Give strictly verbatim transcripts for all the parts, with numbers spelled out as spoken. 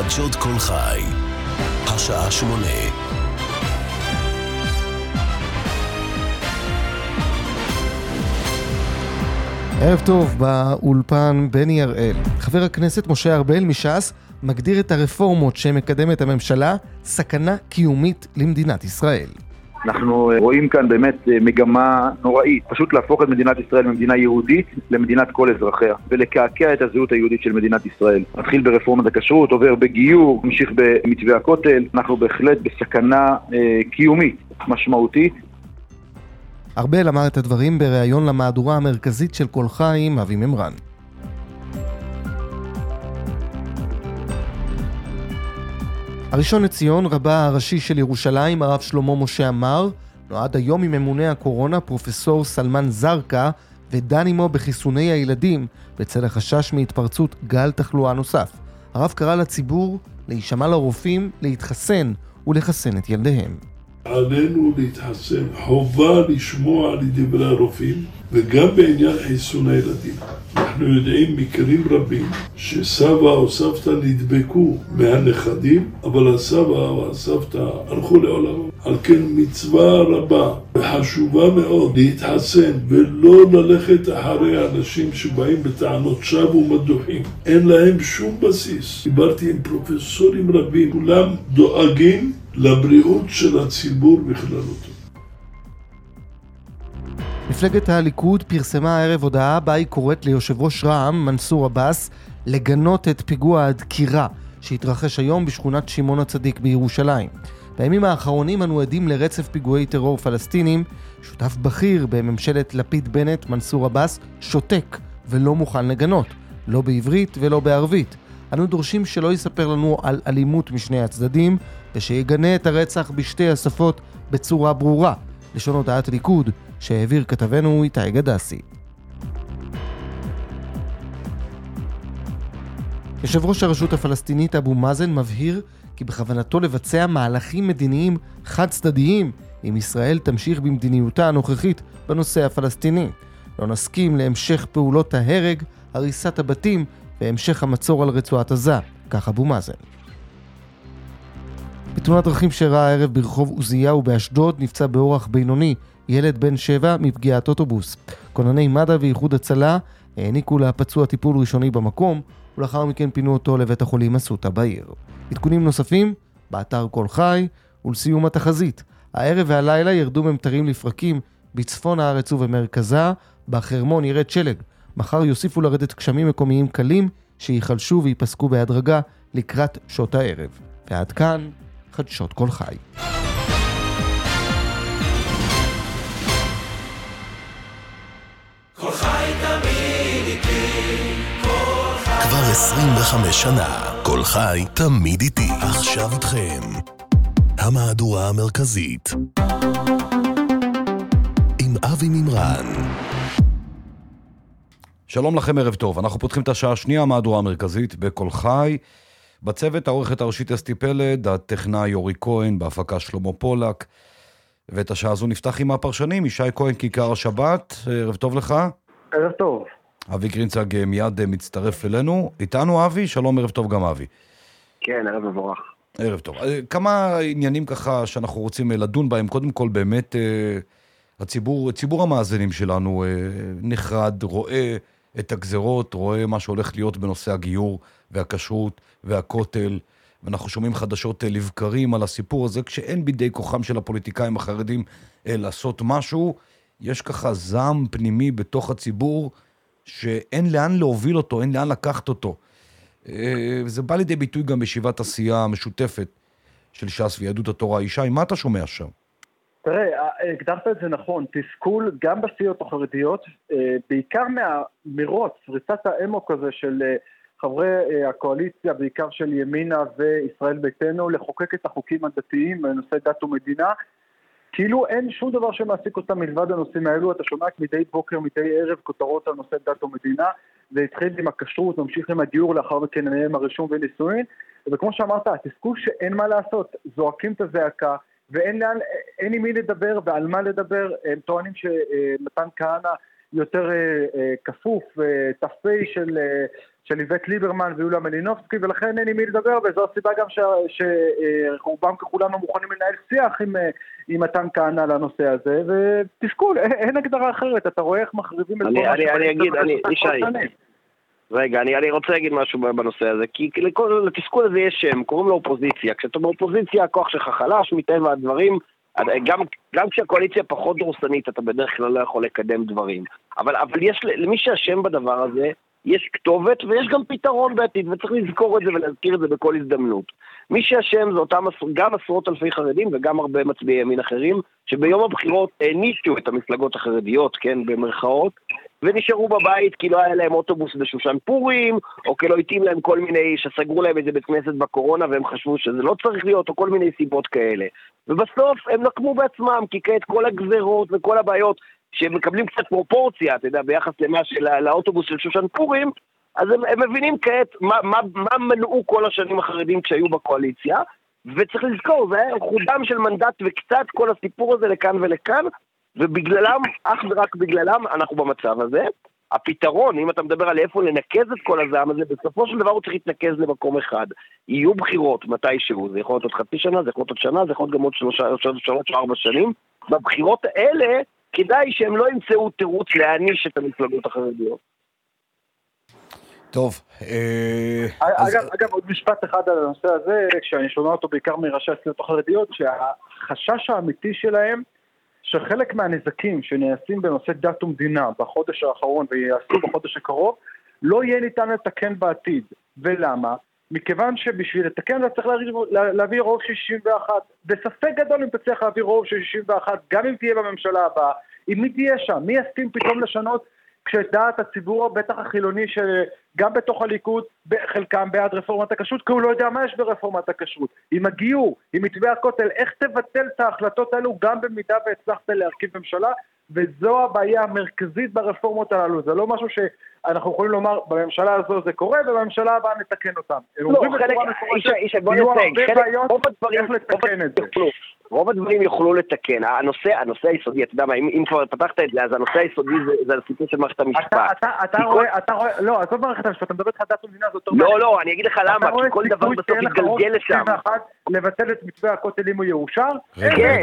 חדשות כל חי, השעה שמונה. ערב טוב, באולפן בני הראל. חבר הכנסת משה ארבל מש"ס מגדיר את הרפורמות שמקדמת הממשלה סכנה קיומית למדינת ישראל. אנחנו רואים כאן באמת מגמה נוראית, פשוט להפוך את מדינת ישראל ממדינה יהודית למדינת כל אזרחיה, ולקעקע את הזהות היהודית של מדינת ישראל. מתחיל ברפורמת הכשרות, עובר בגיור, ממשיך במתווה הכותל. אנחנו בהחלט בסכנה אה, קיומית משמעותית. ארבל אמר את הדברים בריאיון למהדורה המרכזית של כל חי עם אבי ממרן. הראשון לציון, רבה הראשי של ירושלים, הרב שלמה משה עמר, נועד היום עם ממונה הקורונה פרופסור סלמן זרקה ודן עמו בחיסוני הילדים בצל החשש מהתפרצות גל תחלואה נוסף. הרב קרא לציבור להישמע לרופאים, להתחסן ולחסן את ילדיהם. עלינו להתחסן, חובה לשמוע על דברי הרופאים, וגם בעניין חיסון הילדים. אנחנו יודעים מקרים רבים שסבא או סבתא נדבקו מהנכדים, אבל הסבא או הסבתא הלכו לעולמם. על כן מצווה רבה וחשובה מאוד להתחסן ולא ללכת אחרי אנשים שבאים בטענות שווא ומדוחים. אין להם שום בסיס. דיברתי עם פרופסורים רבים, כולם דואגים לבריאות של הציבור בכללותו. מפלגת הליכוד פרסמה הערב הודעה בה היא קוראת ליושב ראש רע"מ מנסור עבאס לגנות את פיגוע הדקירה שהתרחש היום בשכונת שמעון הצדיק בירושלים. בימים האחרונים אנו עדים לרצף פיגועי טרור פלסטינים. שותף בכיר בממשלת לפיד בנט, מנסור עבאס, שותק ולא מוכן לגנות, לא בעברית ולא בערבית. אנו דורשים שלא יספר לנו על אלימות משני הצדדים ושיגנה את הרצח בשתי השפות בצורה ברורה. לשון הודעת הליכוד שהעביר כתבנו איתי גדסי. יושב ראש הרשות הפלסטינית אבו מאזן מבהיר כי בכוונתו לבצע מהלכים מדיניים חד צדדיים אם ישראל תמשיך במדיניותה הנוכחית בנושא הפלסטיני. לא נסכים להמשך פעולות ההרג, הריסת הבתים והמשך המצור על רצועת עזה, כך אבו מאזן. בתאונת דרכים שאירעה הערב ברחוב עוזיהו באשדוד נפצע באורח בינוני ילד בן שבע מפגיעת אוטובוס. כונני מד"א ואיחוד הצלה העניקו לפצוע טיפול ראשוני במקום, ולאחר מכן פינו אותו לבית החולים אסותא בעיר. עדכונים נוספים באתר כל חי ולסיום התחזית. הערב והלילה ירדו ממטרים לפרקים בצפון הארץ ובמרכזה, בחרמון ירד שלג. מחר יוסיפו לרדת גשמים מקומיים קלים שיחלשו ויפסקו בהדרגה לקראת שעות הערב. ועד כאן חדשות כל חי. כל חי תמיד איתי, כל חי. כבר עשרים וחמש שנה, כל חי תמיד איתי. עכשיו איתכם, המהדורה המרכזית עם אבי ממרן. שלום לכם, ערב טוב. אנחנו פותחים את השעה השנייה, המהדורה המרכזית בכל חי. בצוות העורכת הראשית אסתי פלד, הטכנאי יורי כהן, בהפקה שלמה פולק. ואת השעה הזו נפתח עם הפרשנים, ישי כהן כיכר השבת. ערב טוב לך. ערב טוב. אבי גרינצג מיד מצטרף אלינו. איתנו אבי, שלום, ערב טוב גם אבי. כן, ערב מבורך. ערב טוב. כמה עניינים ככה שאנחנו רוצים לדון בהם. קודם כל באמת הציבור, ציבור המאזינים שלנו נחרד, רואה את הגזרות, רואה מה שהולך להיות בנושא הגיור והכשרות והכותל, ואנחנו שומעים חדשות לבקרים על הסיפור הזה, כשאין בידי כוחם של הפוליטיקאים החרדים לעשות משהו, יש ככה זעם פנימי בתוך הציבור, שאין לאן להוביל אותו, אין לאן לקחת אותו. זה בא לידי ביטוי גם בישיבת עשייה המשותפת של ש"ס ויהדות התורה. ישי, מה אתה שומע שם? תראה, הגדרת את זה נכון, תסכול גם בסיעות החרדיות, בעיקר מהמרוץ, ריצת האמוק הזה של חברי הקואליציה, בעיקר של ימינה וישראל ביתנו, לחוקק את החוקים הדתיים בנושא דת ומדינה, כאילו אין שום דבר שמעסיק אותם מלבד הנושאים האלו. אתה שומע מדי בוקר, מדי ערב, כותרות על נושא דת ומדינה, זה התחיל עם הכשרות, ממשיך עם הגיור, לאחר מכן עם הרישום ונישואין, וכמו שאמרת, התסכול שאין מה לעשות, זועקים את הזעקה, ואין לאן, אין עם מי לדבר ועל מה לדבר. הם טוענים שמתן כהנא יותר אה, אה, כפוף, אה, תפי של, אה, של איבט ליברמן ויוליה מלינובסקי, ולכן אין לי מי לדבר, וזו הסיבה גם שרובם ככולנו מוכנים לנהל שיח עם, אה, עם מתן כהנא לנושא הזה, ותסכול, אין, אין הגדרה אחרת, אתה רואה איך מחריבים את כל מה אני, אני אגיד, אני, ישי, רגע, אני, אני רוצה להגיד משהו בנושא הזה, כי לכל, לתסכול הזה יש שם, קוראים לו אופוזיציה, כשאתה באופוזיציה הכוח שלך חלש, מטבע הדברים, גם, גם כשהקואליציה פחות דורסנית, אתה בדרך כלל לא יכול לקדם דברים. אבל, אבל יש, למי שהשם בדבר הזה, יש כתובת ויש גם פתרון בעתיד, וצריך לזכור את זה ולהזכיר את זה בכל הזדמנות. מי שהשם זה אותם גם עשרות אלפי חרדים וגם הרבה מצביעי ימין אחרים, שביום הבחירות הענישו את המפלגות החרדיות, כן, במרכאות, ונשארו בבית כי לא היה להם אוטובוס בשושן פורים, או כי לא התאים להם כל מיני, שסגרו להם איזה בית כנסת בקורונה, והם חשבו שזה לא צריך להיות, או כל מיני סיבות כאלה. ובסוף הם נקמו בעצמם, כי כעת כל הגזרות וכל הבעיות, שהם מקבלים קצת פרופורציה, אתה יודע, ביחס למה של האוטובוס של שושן פורים, אז הם, הם מבינים כעת מה, מה, מה מנעו כל השנים החרדים כשהיו בקואליציה, וצריך לזכור, זה היה חודם של מנדט וקצת כל הסיפור הזה לכאן ולכאן, ובגללם, אך ורק בגללם, אנחנו במצב הזה. הפתרון, אם אתה מדבר על איפה לנקז את כל הזעם הזה, בסופו של דבר הוא צריך להתנקז למקום אחד. יהיו בחירות מתישהו, זה יכול להיות עוד חצי שנה, זה יכול להיות עוד שנה, זה יכול להיות גם עוד שלושה, שלוש או ארבע שנים. בבחירות האלה, כדאי שהם לא ימצאו תירוץ להעניש את המפלגות החרדיות. טוב. אגב, עוד משפט אחד על הנושא הזה, כשאני שומע אותו בעיקר מראשי הסיעות החרדיות, שהחשש האמיתי שלהם, שחלק מהנזקים שנעשים בנושא דת ומדינה בחודש האחרון ויעשו בחודש הקרוב, לא יהיה ניתן לתקן בעתיד. ולמה? מכיוון שבשביל לתקן אתה צריך להביא רוב של שישים ואחת. בספק גדול אם תצליח להביא רוב של שישים ואחת, גם אם תהיה בממשלה הבאה. אם מי תהיה שם? מי יסכים פתאום לשנות כשדעת הציבור, בטח החילוני שגם בתוך הליכוד, חלקם בעד רפורמת הכשרות, כי הוא לא יודע מה יש ברפורמת הכשרות. עם הגיור, עם מתווה הכותל, איך תבטל את ההחלטות האלו גם במידה והצלחת להרכיב ממשלה, וזו הבעיה המרכזית ברפורמות הללו. זה לא משהו שאנחנו יכולים לומר, בממשלה הזו זה קורה, ובממשלה הבאה נתקן אותם. לא, חלק, אישה, בוא נסייג, רוב הדברים, רוב הדברים יוכלו לתקן. הנושא, הנושא היסודי, אתה יודע מה, אם כבר פתחת את זה, אז הנושא היסודי זה הסיפור של מערכת המשפט. אתה רואה, אתה רואה, לא, עזוב מערכת המשפט, אתה מדבר את דת ומדינה, זאת אומרת. לא, לא, אני אגיד לך למה, כי כל דבר בסוף יתגלגל לשם. לבטל את מתווה הכותל אם הוא יאושר? כן,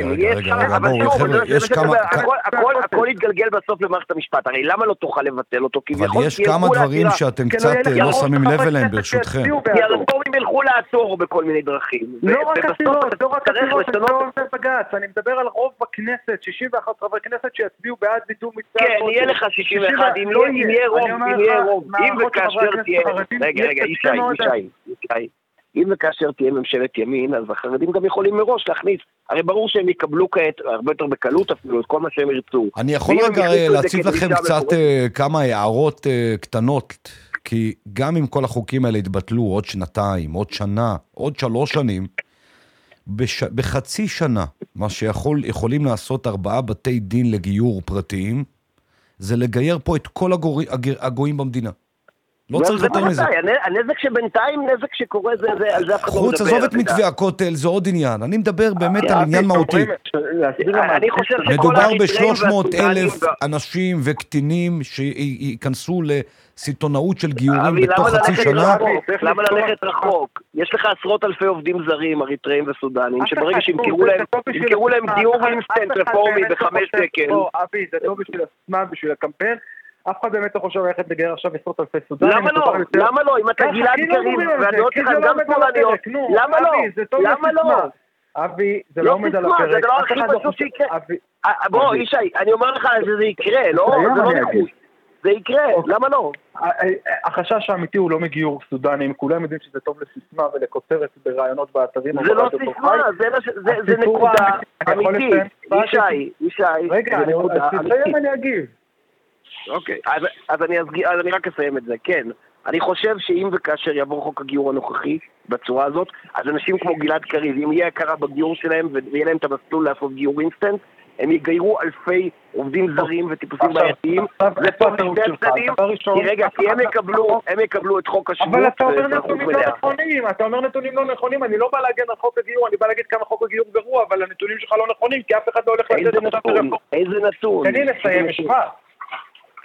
יש כמה, הכל יתגלגל בסוף למערכת המשפט, הרי למה לא תוכל לבטל אותו? אבל יש כמה דברים שאתם קצת לא שמים לב אליהם ברשותכם. כי הרפורמים ילכו לעצור בכל מיני דרכים. לא רק עתירות, לא רק עתירות, אני לא עושה בגץ, אני מדבר על רוב בכנסת, שישים ואחת חברי כנסת שיצביעו בעד ביטול מצווה. כן, יהיה לך שישים ואחת, אם יהיה רוב, אם יהיה רוב, אם וכאשר תהיה, רגע, רגע, ישי, ישי, ישי. אם וכאשר תהיה ממשלת ימין, אז החרדים גם יכולים מראש להכניס. הרי ברור שהם יקבלו כעת, הרבה יותר בקלות אפילו, את כל מה שהם ירצו. אני יכול רגע להציב לכם קצת כמה הערות קטנות, כי גם אם כל החוקים האלה יתבטלו עוד שנתיים, עוד שנה, עוד שלוש שנים, בחצי שנה, מה שיכולים לעשות ארבעה בתי דין לגיור פרטיים, זה לגייר פה את כל הגויים במדינה. לא צריך יותר מזה. הנזק שבינתיים, נזק שקורה זה, על זה אף אחד לא מדבר. חוץ, עזוב את מתווה הכותל, זה עוד עניין. אני מדבר באמת על עניין מהותי. מדובר ב-שלוש מאות אלף אנשים וקטינים שיכנסו לסיטונאות של גיורים בתוך חצי שנה. למה ללכת רחוק? יש לך עשרות אלפי עובדים זרים, אריתראים וסודנים, שברגע שימכרו להם גיור אינסטנט רפורמי בחמש שקל. אבי, זה טוב בשביל הסיסמה, בשביל הקמפיין. אף אחד באמת לא חושב ללכת לגייר עכשיו עשרות אלפי סודנים. למה לא? למה לא? אם אתה גלעד קריב והדעות שלך גם שמאלניות, למה לא? למה לא? אבי, זה לא עומד על הפרק. זה הדבר הכי פשוט שיקרה. בוא, ישי, אני אומר לך שזה יקרה, לא? זה לא נחוש. זה יקרה, למה לא? החשש האמיתי הוא לא מגיור סודנים, כולם יודעים שזה טוב לסיסמה ולכותרת ברעיונות באתרים. זה לא סיסמה, זה נקודה אמיתית. ישי, ישי. רגע, אני אגיב. אוקיי, אז, אז, אני, אז אני רק אסיים את זה, כן. אני חושב שאם וכאשר יעבור חוק הגיור הנוכחי בצורה הזאת, אז אנשים כמו גלעד קריב, אם יהיה הכרה בגיור שלהם ויהיה להם את המסלול לעשות גיור אינסטנט, הם יגיירו אלפי עובדים זרים וטיפוסים בעייתיים. זה פה משתי הצדדים, כי רגע, כי הם יקבלו, הם יקבלו את חוק השבות. אבל אתה אומר נתונים לא נכונים, אתה אומר נתונים לא נכונים, אני לא בא להגן על חוק הגיור, אני בא להגיד כמה חוק הגיור גרוע, אבל הנתונים שלך לא נכונים, כי אף אחד לא הולך לתת נתון. איזה נתון? תני לסיים משפט.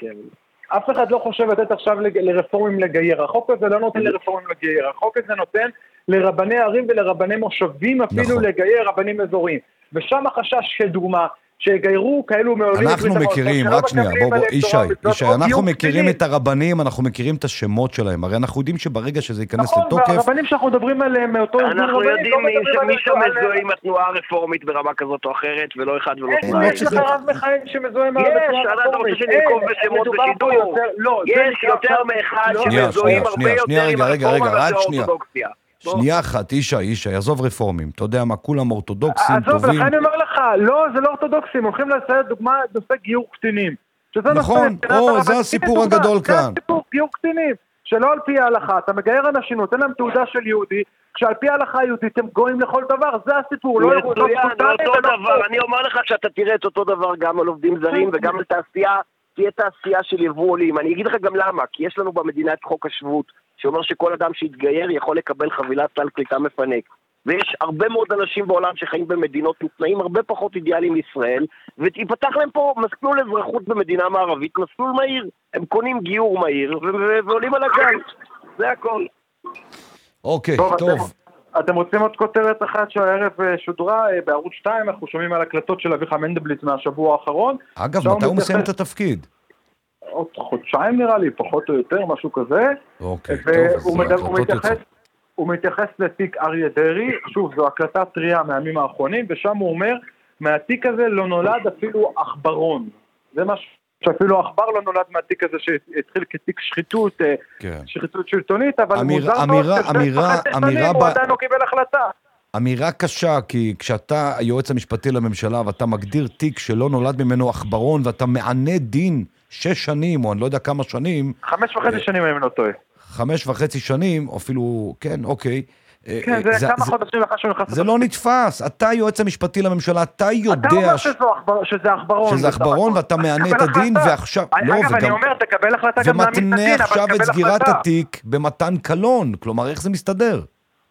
כן. אף אחד לא חושב לתת עכשיו לרפורמים לגייר. החוק הזה לא נותן לרפורמים לגייר. החוק הזה נותן לרבני ערים ולרבני מושבים אפילו נכון. לגייר רבנים אזוריים. ושם החשש כדוגמה, שיגיירו כאלו מעולים... אנחנו מכירים, רק שנייה, בוא, בוא, ישי, ישי, אנחנו מכירים את הרבנים, אנחנו מכירים את השמות שלהם, הרי אנחנו יודעים שברגע שזה ייכנס לתוקף... נכון, והרבנים שאנחנו מדברים עליהם מאותו ארגון רבנים... אנחנו יודעים מי שמזוהה עם התנועה הרפורמית ברמה כזאת או אחרת, ולא אחד ולא שניים. יש לך רב מכהן שמזוהה עם התנועה הרפורמית. יש, אתה רוצה שננקוב בשמות ושידור. יש יותר מאחד שמזוהים הרבה יותר עם הרפורמה והאורתודוקסיה. שנייה אחת, אישה, אישה, יעזוב רפורמים, אתה יודע מה, כולם אורתודוקסים, טובים. עזוב, לכן אני אומר לך, לא, זה לא אורתודוקסים, הולכים לעשות דוגמה, נושא גיור קטינים. נכון, או, זה הסיפור הגדול כאן. זה הסיפור, גיור קטינים, שלא על פי ההלכה, אתה מגייר אנשים, נותן להם תעודה של יהודי, כשעל פי ההלכה היהודית הם גויים לכל דבר, זה הסיפור, לא אותו דבר, אני אומר לך שאתה תראה את אותו דבר גם על עובדים זרים וגם על תעשייה, תהיה תעשייה של יבוא עולים. אני אגיד לך גם למה, כי יש לנו במדינה את חוק השבות, שאומר שכל אדם שיתגייר יכול לקבל חבילת סל קליטה מפנק. ויש הרבה מאוד אנשים בעולם שחיים במדינות תנאים הרבה פחות אידיאליים מישראל, ויפתח להם פה מסלול אזרחות במדינה מערבית, מסלול מהיר. הם קונים גיור מהיר ועולים על הגל. זה הכל. אוקיי, טוב. טוב. אתם, אתם רוצים עוד כותרת אחת שהערב שודרה בערוץ שתיים, אנחנו שומעים על הקלטות של אביחי מנדלבליט מהשבוע האחרון. אגב, מתי הוא מסיים את התפקיד? עוד חודשיים נראה לי, פחות או יותר, משהו כזה. אוקיי, טוב. הוא מתייחס, הוא מתייחס לתיק אריה דרעי, שוב, זו הקלטה טריה מהימים האחרונים, ושם הוא אומר, מהתיק הזה לא נולד אפילו עכברון. זה משהו שאפילו עכבר לא נולד מהתיק הזה שהתחיל כתיק שחיתות, כן. שחיתות שלטונית, אבל אמיר, מוזר אמירה, מאוד, אמירה, אמירה הוא ב... עדיין לא קיבל החלטה. אמירה קשה, כי כשאתה היועץ המשפטי לממשלה, ואתה מגדיר תיק שלא נולד ממנו עכברון, ואתה מענה דין שש שנים, או אני לא יודע כמה שנים. חמש וחצי שנים, אם לא טועה. חמש וחצי שנים, או אפילו, כן, אוקיי. כן, זה כמה חודשים לך שהוא נכנס... זה לא נתפס. אתה היועץ המשפטי לממשלה, אתה יודע... אתה אומר שזה עכברון. שזה עכברון, ואתה מענה את הדין, ועכשיו... אגב, אני אומר, תקבל החלטה גם להעמיד את הדין, ומתנה עכשיו את סגירת התיק במתן קלון. כלומר, איך זה מסתדר?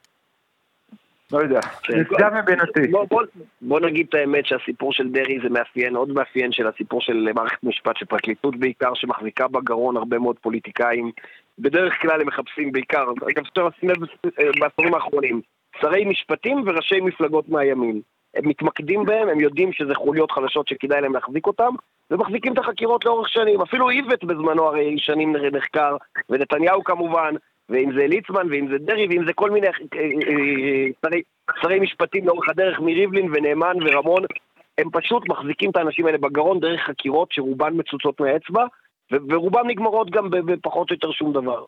לא יודע, נשגב מבינתי. בוא נגיד את האמת שהסיפור של דרעי זה מאפיין, עוד מאפיין של הסיפור של מערכת משפט של פרקליטות בעיקר, שמחזיקה בגרון הרבה מאוד פוליטיקאים. בדרך כלל הם מחפשים בעיקר, אגב, בעשורים האחרונים, שרי משפטים וראשי מפלגות מהימין. הם מתמקדים בהם, הם יודעים שזה חוליות חלשות שכדאי להם להחזיק אותם, ומחזיקים את החקירות לאורך שנים. אפילו איווט בזמנו הרי שנים נחקר, ונתניהו כמובן, ואם זה ליצמן, ואם זה דרעי, ואם זה כל מיני שרי, שרי משפטים לאורך הדרך, מריבלין ונאמן ורמון, הם פשוט מחזיקים את האנשים האלה בגרון דרך חקירות שרובן מצוצות מהאצבע, ורובם נגמרות גם בפחות או יותר שום דבר.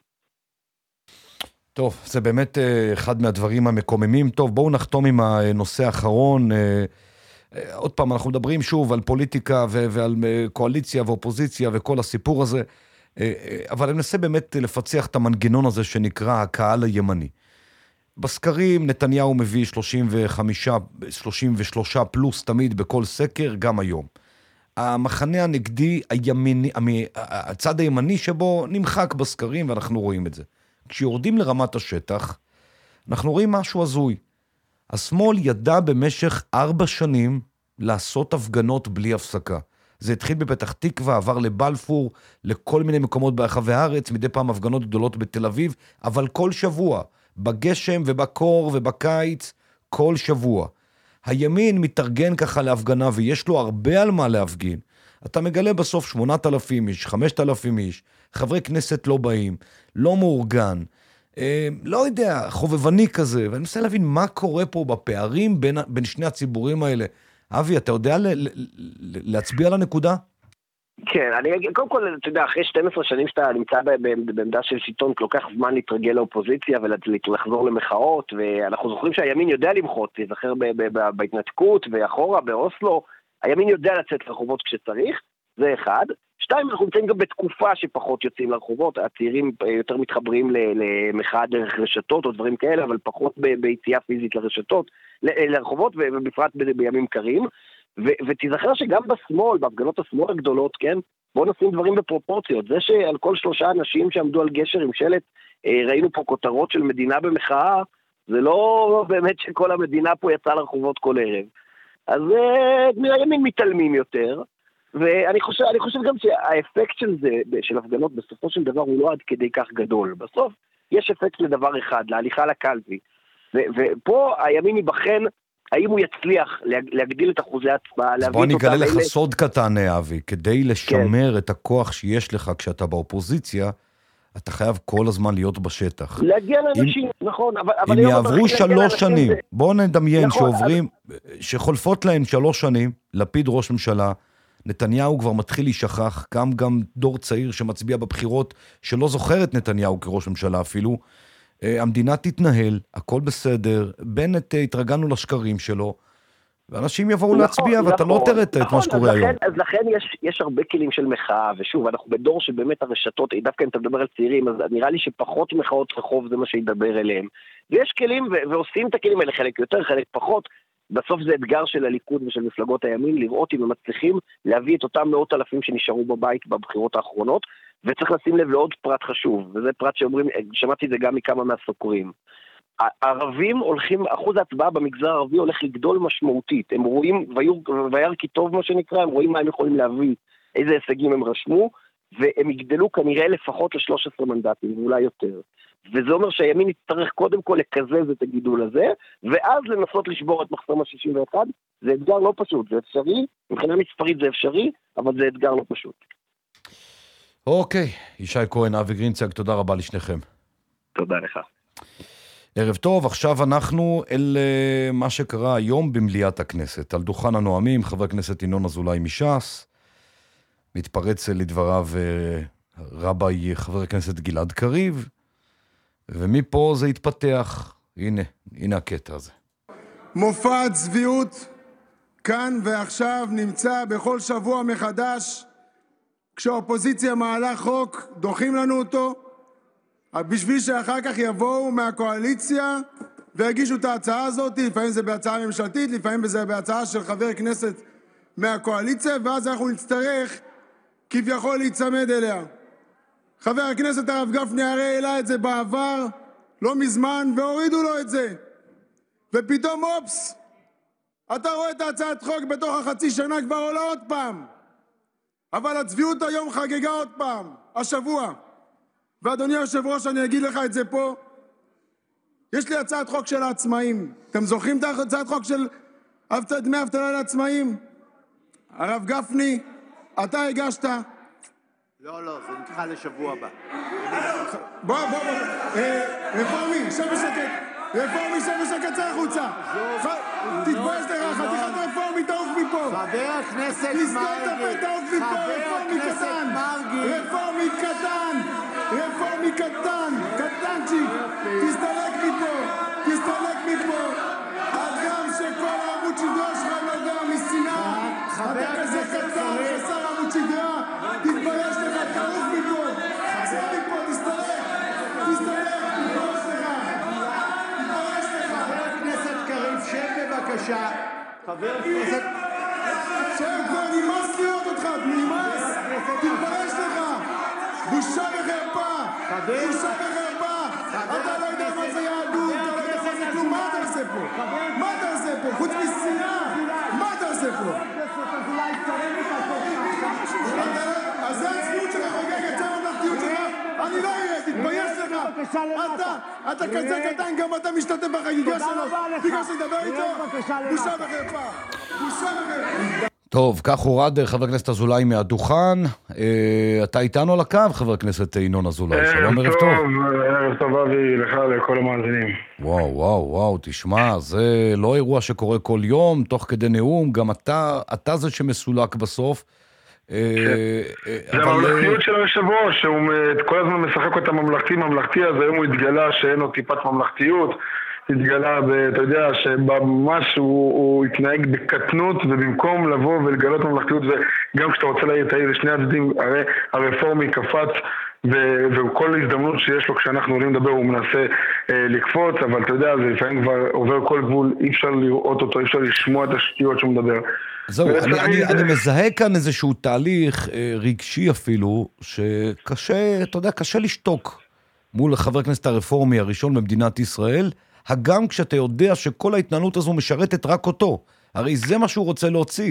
טוב, זה באמת אחד מהדברים המקוממים. טוב, בואו נחתום עם הנושא האחרון. עוד פעם, אנחנו מדברים שוב על פוליטיקה ועל קואליציה ואופוזיציה וכל הסיפור הזה, אבל אני מנסה באמת לפצח את המנגנון הזה שנקרא הקהל הימני. בסקרים נתניהו מביא שלושים וחמישה, שלושים ושלושה פלוס תמיד בכל סקר, גם היום. המחנה הנגדי הימיני, הצד הימני שבו נמחק בסקרים, ואנחנו רואים את זה. כשיורדים לרמת השטח, אנחנו רואים משהו הזוי. השמאל ידע במשך ארבע שנים לעשות הפגנות בלי הפסקה. זה התחיל בפתח תקווה, עבר לבלפור, לכל מיני מקומות ברחבי הארץ, מדי פעם הפגנות גדולות בתל אביב, אבל כל שבוע, בגשם ובקור ובקיץ, כל שבוע. הימין מתארגן ככה להפגנה, ויש לו הרבה על מה להפגין. אתה מגלה בסוף שמונת אלפים איש, חמשת אלפים איש, חברי כנסת לא באים, לא מאורגן, אה, לא יודע, חובבני כזה, ואני מנסה להבין מה קורה פה בפערים בין, בין שני הציבורים האלה. אבי, אתה יודע ל, ל, ל, להצביע על הנקודה? כן, אני קודם כל, אתה יודע, אחרי שתים עשרה שנים שאתה נמצא בעמדה של שלטון, לוקח זמן להתרגל לאופוזיציה ולחזור למחאות, ואנחנו זוכרים שהימין יודע למחות, תזכר בהתנתקות ואחורה, באוסלו, הימין יודע לצאת לרחובות כשצריך, זה אחד. שתיים, אנחנו נמצאים גם בתקופה שפחות יוצאים לרחובות, הצעירים יותר מתחברים למחאה דרך רשתות או דברים כאלה, אבל פחות ביציאה פיזית לרשתות, לרחובות ובפרט בימים קרים. ו- ותזכר שגם בשמאל, בהפגנות השמאל הגדולות, כן, בואו נשים דברים בפרופורציות. זה שעל כל שלושה אנשים שעמדו על גשר עם שלט, אה, ראינו פה כותרות של מדינה במחאה, זה לא באמת שכל המדינה פה יצאה לרחובות כל ערב. אז אה, הימין מתעלמים יותר, ואני חושב, אני חושב גם שהאפקט של זה, של הפגנות, בסופו של דבר הוא לא עד כדי כך גדול. בסוף יש אפקט לדבר אחד, להליכה לקלפי. ופה הימין ייבחן, האם הוא יצליח להגדיל את אחוזי ההצבעה, אז בוא אני אגלה לך סוד קטן, אבי, כדי לשמר את הכוח שיש לך כשאתה באופוזיציה, אתה חייב כל הזמן להיות בשטח. להגיע לאנשים, נכון. אם יעברו שלוש שנים, בואו נדמיין שעוברים, שחולפות להם שלוש שנים, לפיד ראש ממשלה, נתניהו כבר מתחיל להישכח, גם גם דור צעיר שמצביע בבחירות, שלא זוכר את נתניהו כראש ממשלה אפילו, המדינה תתנהל, הכל בסדר, בנט התרגלנו לשקרים שלו, ואנשים יבואו להצביע, ואתה לא תראה את מה שקורה היום. אז לכן יש הרבה כלים של מחאה, ושוב, אנחנו בדור שבאמת הרשתות, דווקא אם אתה מדבר על צעירים, אז נראה לי שפחות מחאות רחוב זה מה שידבר אליהם. ויש כלים, ועושים את הכלים האלה, חלק יותר, חלק פחות, בסוף זה אתגר של הליכוד ושל מפלגות הימין, לראות אם הם מצליחים להביא את אותם מאות אלפים שנשארו בבית בבחירות האחרונות, וצריך לשים לב לעוד פרט חשוב, וזה פרט שאומרים, שמעתי את זה גם מכמה מהסוקרים. הערבים הולכים, אחוז ההצבעה במגזר הערבי הולך לגדול משמעותית, הם רואים, וירא כי טוב מה שנקרא, הם רואים מה הם יכולים להביא, איזה הישגים הם רשמו, והם יגדלו כנראה לפחות ל-שלושה עשר מנדטים, ואולי יותר. וזה אומר שהימין יצטרך קודם כל לקזז את הגידול הזה, ואז לנסות לשבור את מחסום ה-שישים ואחת, זה אתגר לא פשוט, זה אפשרי, מבחינה מספרית זה אפשרי, אבל זה אתגר לא פשוט. אוקיי, ישי כהן, אבי גרינצייג, תודה רבה לשניכם. תודה לך. ערב טוב, עכשיו אנחנו אל מה שקרה היום במליאת הכנסת. על דוכן הנואמים, חבר הכנסת ינון אזולאי מש"ס, מתפרץ לדבריו רבי חבר הכנסת גלעד קריב, ומפה זה התפתח. הנה, הנה הקטע הזה. מופע צביעות כאן ועכשיו נמצא בכל שבוע מחדש, כשהאופוזיציה מעלה חוק, דוחים לנו אותו, בשביל שאחר כך יבואו מהקואליציה ויגישו את ההצעה הזאת, לפעמים זה בהצעה ממשלתית, לפעמים זה בהצעה של חבר כנסת מהקואליציה, ואז אנחנו נצטרך כביכול להיצמד אליה. חבר הכנסת הרב גפני הרי העלה את זה בעבר, לא מזמן, והורידו לו את זה. ופתאום אופס, אתה רואה את הצעת חוק בתוך החצי שנה כבר עולה עוד פעם. אבל הצביעות היום חגגה עוד פעם, השבוע. ואדוני היושב ראש, אני אגיד לך את זה פה. יש לי הצעת חוק של העצמאים. אתם זוכרים את הצעת חוק של דמי אבטלה לעצמאים? הרב גפני, אתה הגשת. לא, לא, זה נקרא לשבוע הבא. בוא, בוא, בוא. רפורמי, שב בשקט. רפורמי, שב בשקט, צא החוצה. תתבייש לך, חתיכת רפורמי, תעוף מפה. חבר הכנסת מרגי. תסתור את הפה, תעוף מפה, רפורמי קטן. רפורמי קטן. רפורמי קטן, קטנצ'יק. תסתלק מפה, תסתלק מפה. אדם שכל העמוד שדרה שלך נובע משנאה. אתה כזה קטן, חסר עמוד שדרה. תתבייש לך, תעוף מפה. צא מפה, תסתלק. תסתלק, תתבייש לך. תתבייש לך. חבר הכנסת קריב, שב בבקשה. חבר הכנסת... שב, כבר נמאס לראות אותך, נמאס. תתבייש לך. בושה וחרפה. בושה וחרפה. אתה לא יודע מה זה יהדות, אתה לא יודע מה זה כלום. מה אתה עושה פה? מה אתה עושה פה? חוץ משנאה. מה אתה עושה פה? אז זה הצביעות שלך חוגגת, זה הממלכתיות שלך. אני לא אראה, תתבייש לך. אתה, אתה כזה קטן, גם אתה משתתף בחגיגה שלו. בגלל שתדבר איתו. בושה וחרפה. בושה וחרפה. טוב, כך הורד חבר הכנסת אזולאי מהדוכן. אתה איתנו על הקו, חבר הכנסת ינון אזולאי. שלום, ערב טוב. ערב טוב, אבי, לך לכל המאזינים. וואו, וואו, וואו, תשמע, זה לא אירוע שקורה כל יום, תוך כדי נאום, גם אתה, אתה זה שמסולק בסוף. זה הממלכתיות של היושב ראש, שהוא כל הזמן משחק אותה ממלכתי, ממלכתי, אז היום הוא התגלה שאין לו טיפת ממלכתיות. התגלה, אתה יודע, שממש הוא, הוא התנהג בקטנות, ובמקום לבוא ולגלות ממלכתיות, וגם כשאתה רוצה להעיר את העיר לשני הצדדים, הרי הרפורמי קפץ, ו- וכל הזדמנות שיש לו כשאנחנו עולים לדבר, הוא מנסה אה, לקפוץ, אבל אתה יודע, זה לפעמים כבר עובר כל גבול, אי אפשר לראות אותו, אי אפשר לשמוע את השטויות שהוא מדבר. זהו, אני, אני, אני מזהה כאן איזשהו תהליך אה, רגשי אפילו, שקשה, אתה יודע, קשה לשתוק מול חבר הכנסת הרפורמי הראשון במדינת ישראל, הגם כשאתה יודע שכל ההתנהלות הזו משרתת רק אותו. הרי זה מה שהוא רוצה להוציא.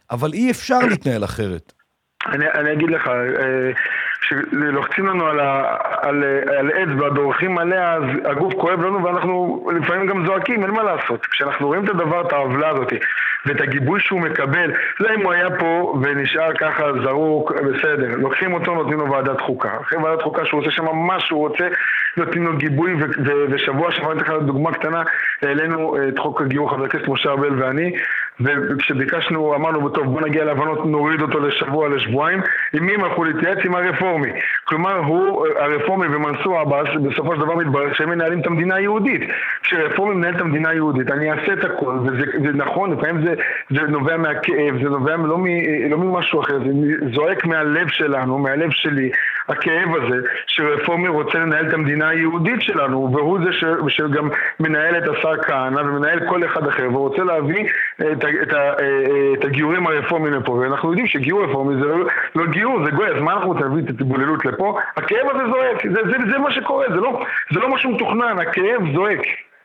אבל אי אפשר להתנהל אחרת. אני, אני אגיד לך, כשלוחצים לנו על, ה, על, על אצבע, דורכים עליה, אז הגוף כואב לנו ואנחנו לפעמים גם זועקים, אין מה לעשות. כשאנחנו רואים את הדבר, את העוולה הזאת, ואת הגיבוי שהוא מקבל, לא אם הוא היה פה ונשאר ככה זרוק, בסדר. לוקחים אותו, נותנים לו ועדת חוקה. אחרי ועדת חוקה שהוא עושה שם מה שהוא רוצה, נותנים לו גיבוי, ו- ו- ושבוע שבוע נתן לך דוגמה קטנה, העלינו את חוק הגיור, חבר הכנסת משה ארבל ואני, וכשביקשנו, אמרנו, טוב, בוא נגיע להבנות, נוריד אותו לשבוע, לשבועיים, עם מי הם הלכו להתייעץ? עם הרפורמי. כלומר, הוא, הרפורמי ומנסור עבאס, בסופו של דבר מתברר שהם מנהלים את המדינה היהודית. כשרפורמי מנהל את המדינה היהודית, אני אעשה את הכל, וזה, זה נכון, לפעמים זה, זה נובע מהכאב, זה נובע לא, מ, לא ממשהו אחר, זה זועק מהלב שלנו, מהלב שלי, הכאב הזה, שרפורמי רוצה לנהל את המדינה היהודית שלנו, והוא זה ש, שגם מנהל את השר כהנא, ומנהל כל אחד אחר, ורוצה להביא את, את, את הגיורים הרפורמיים לפה, ואנחנו יודעים שגיור רפורמי זה לא, לא גיור, זה גוי, אז מה אנחנו רוצים להביא את התבוללות לפה? הכאב הזה זועק, זה, זה, זה מה שקורה, זה לא, זה לא משהו מתוכנן, הכאב זועק.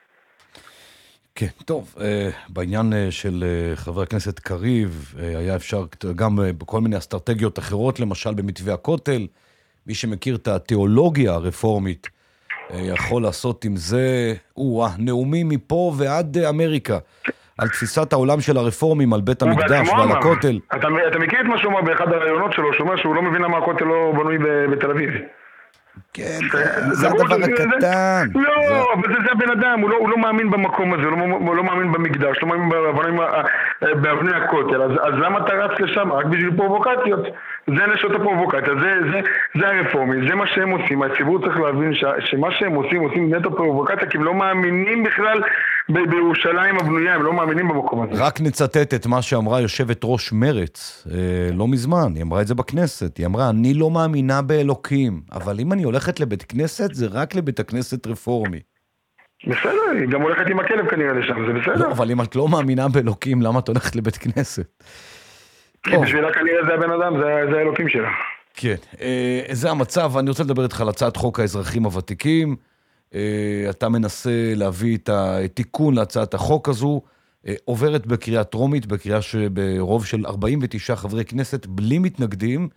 כן, טוב, בעניין של חבר הכנסת קריב, היה אפשר גם בכל מיני אסטרטגיות אחרות, למשל במתווה הכותל, מי שמכיר את התיאולוגיה הרפורמית, יכול לעשות עם זה, או, נאומים מפה ועד אמריקה, על תפיסת העולם של הרפורמים, על בית המקדש ועל הכותל. אתה, אתה מכיר את מה שהוא אומר באחד הרעיונות שלו, שהוא אומר שהוא לא מבין למה הכותל לא בנוי בתל אביב. כן, זה הדבר הקטן. לא, אבל זה הבן אדם, הוא לא מאמין במקום הזה, הוא לא מאמין במקדש, לא מאמין באבני הכותל, אז למה אתה רץ לשם? רק בשביל פרובוקציות. זה נשות הפרובוקציה, זה הרפורמי, זה מה שהם עושים. הציבור צריך להבין שמה שהם עושים, עושים נטו פרובוקציה, כי הם לא מאמינים בכלל בירושלים הבנויה, הם לא מאמינים במקום הזה. רק נצטט את מה שאמרה יושבת ראש מרץ, לא מזמן, היא אמרה את זה בכנסת, היא אמרה, אני לא מאמינה באלוקים, אבל אם אני הולכת לבית כנסת, זה רק לבית הכנסת רפורמי. בסדר, היא גם הולכת עם הכלב כנראה לשם, זה בסדר. לא, אבל אם את לא מאמינה באלוקים, למה את הולכת לבית כנסת? כי בשבילה כנראה זה הבן אדם, זה האלוקים שלה. כן, זה המצב, אני רוצה לדבר איתך על הצעת חוק האזרחים הוותיקים, אתה מנסה להביא את התיקון להצעת החוק הזו, עוברת בקריאה טרומית, בקריאה שברוב של ארבעים ותשעה חברי כנסת, בלי מתנגדים,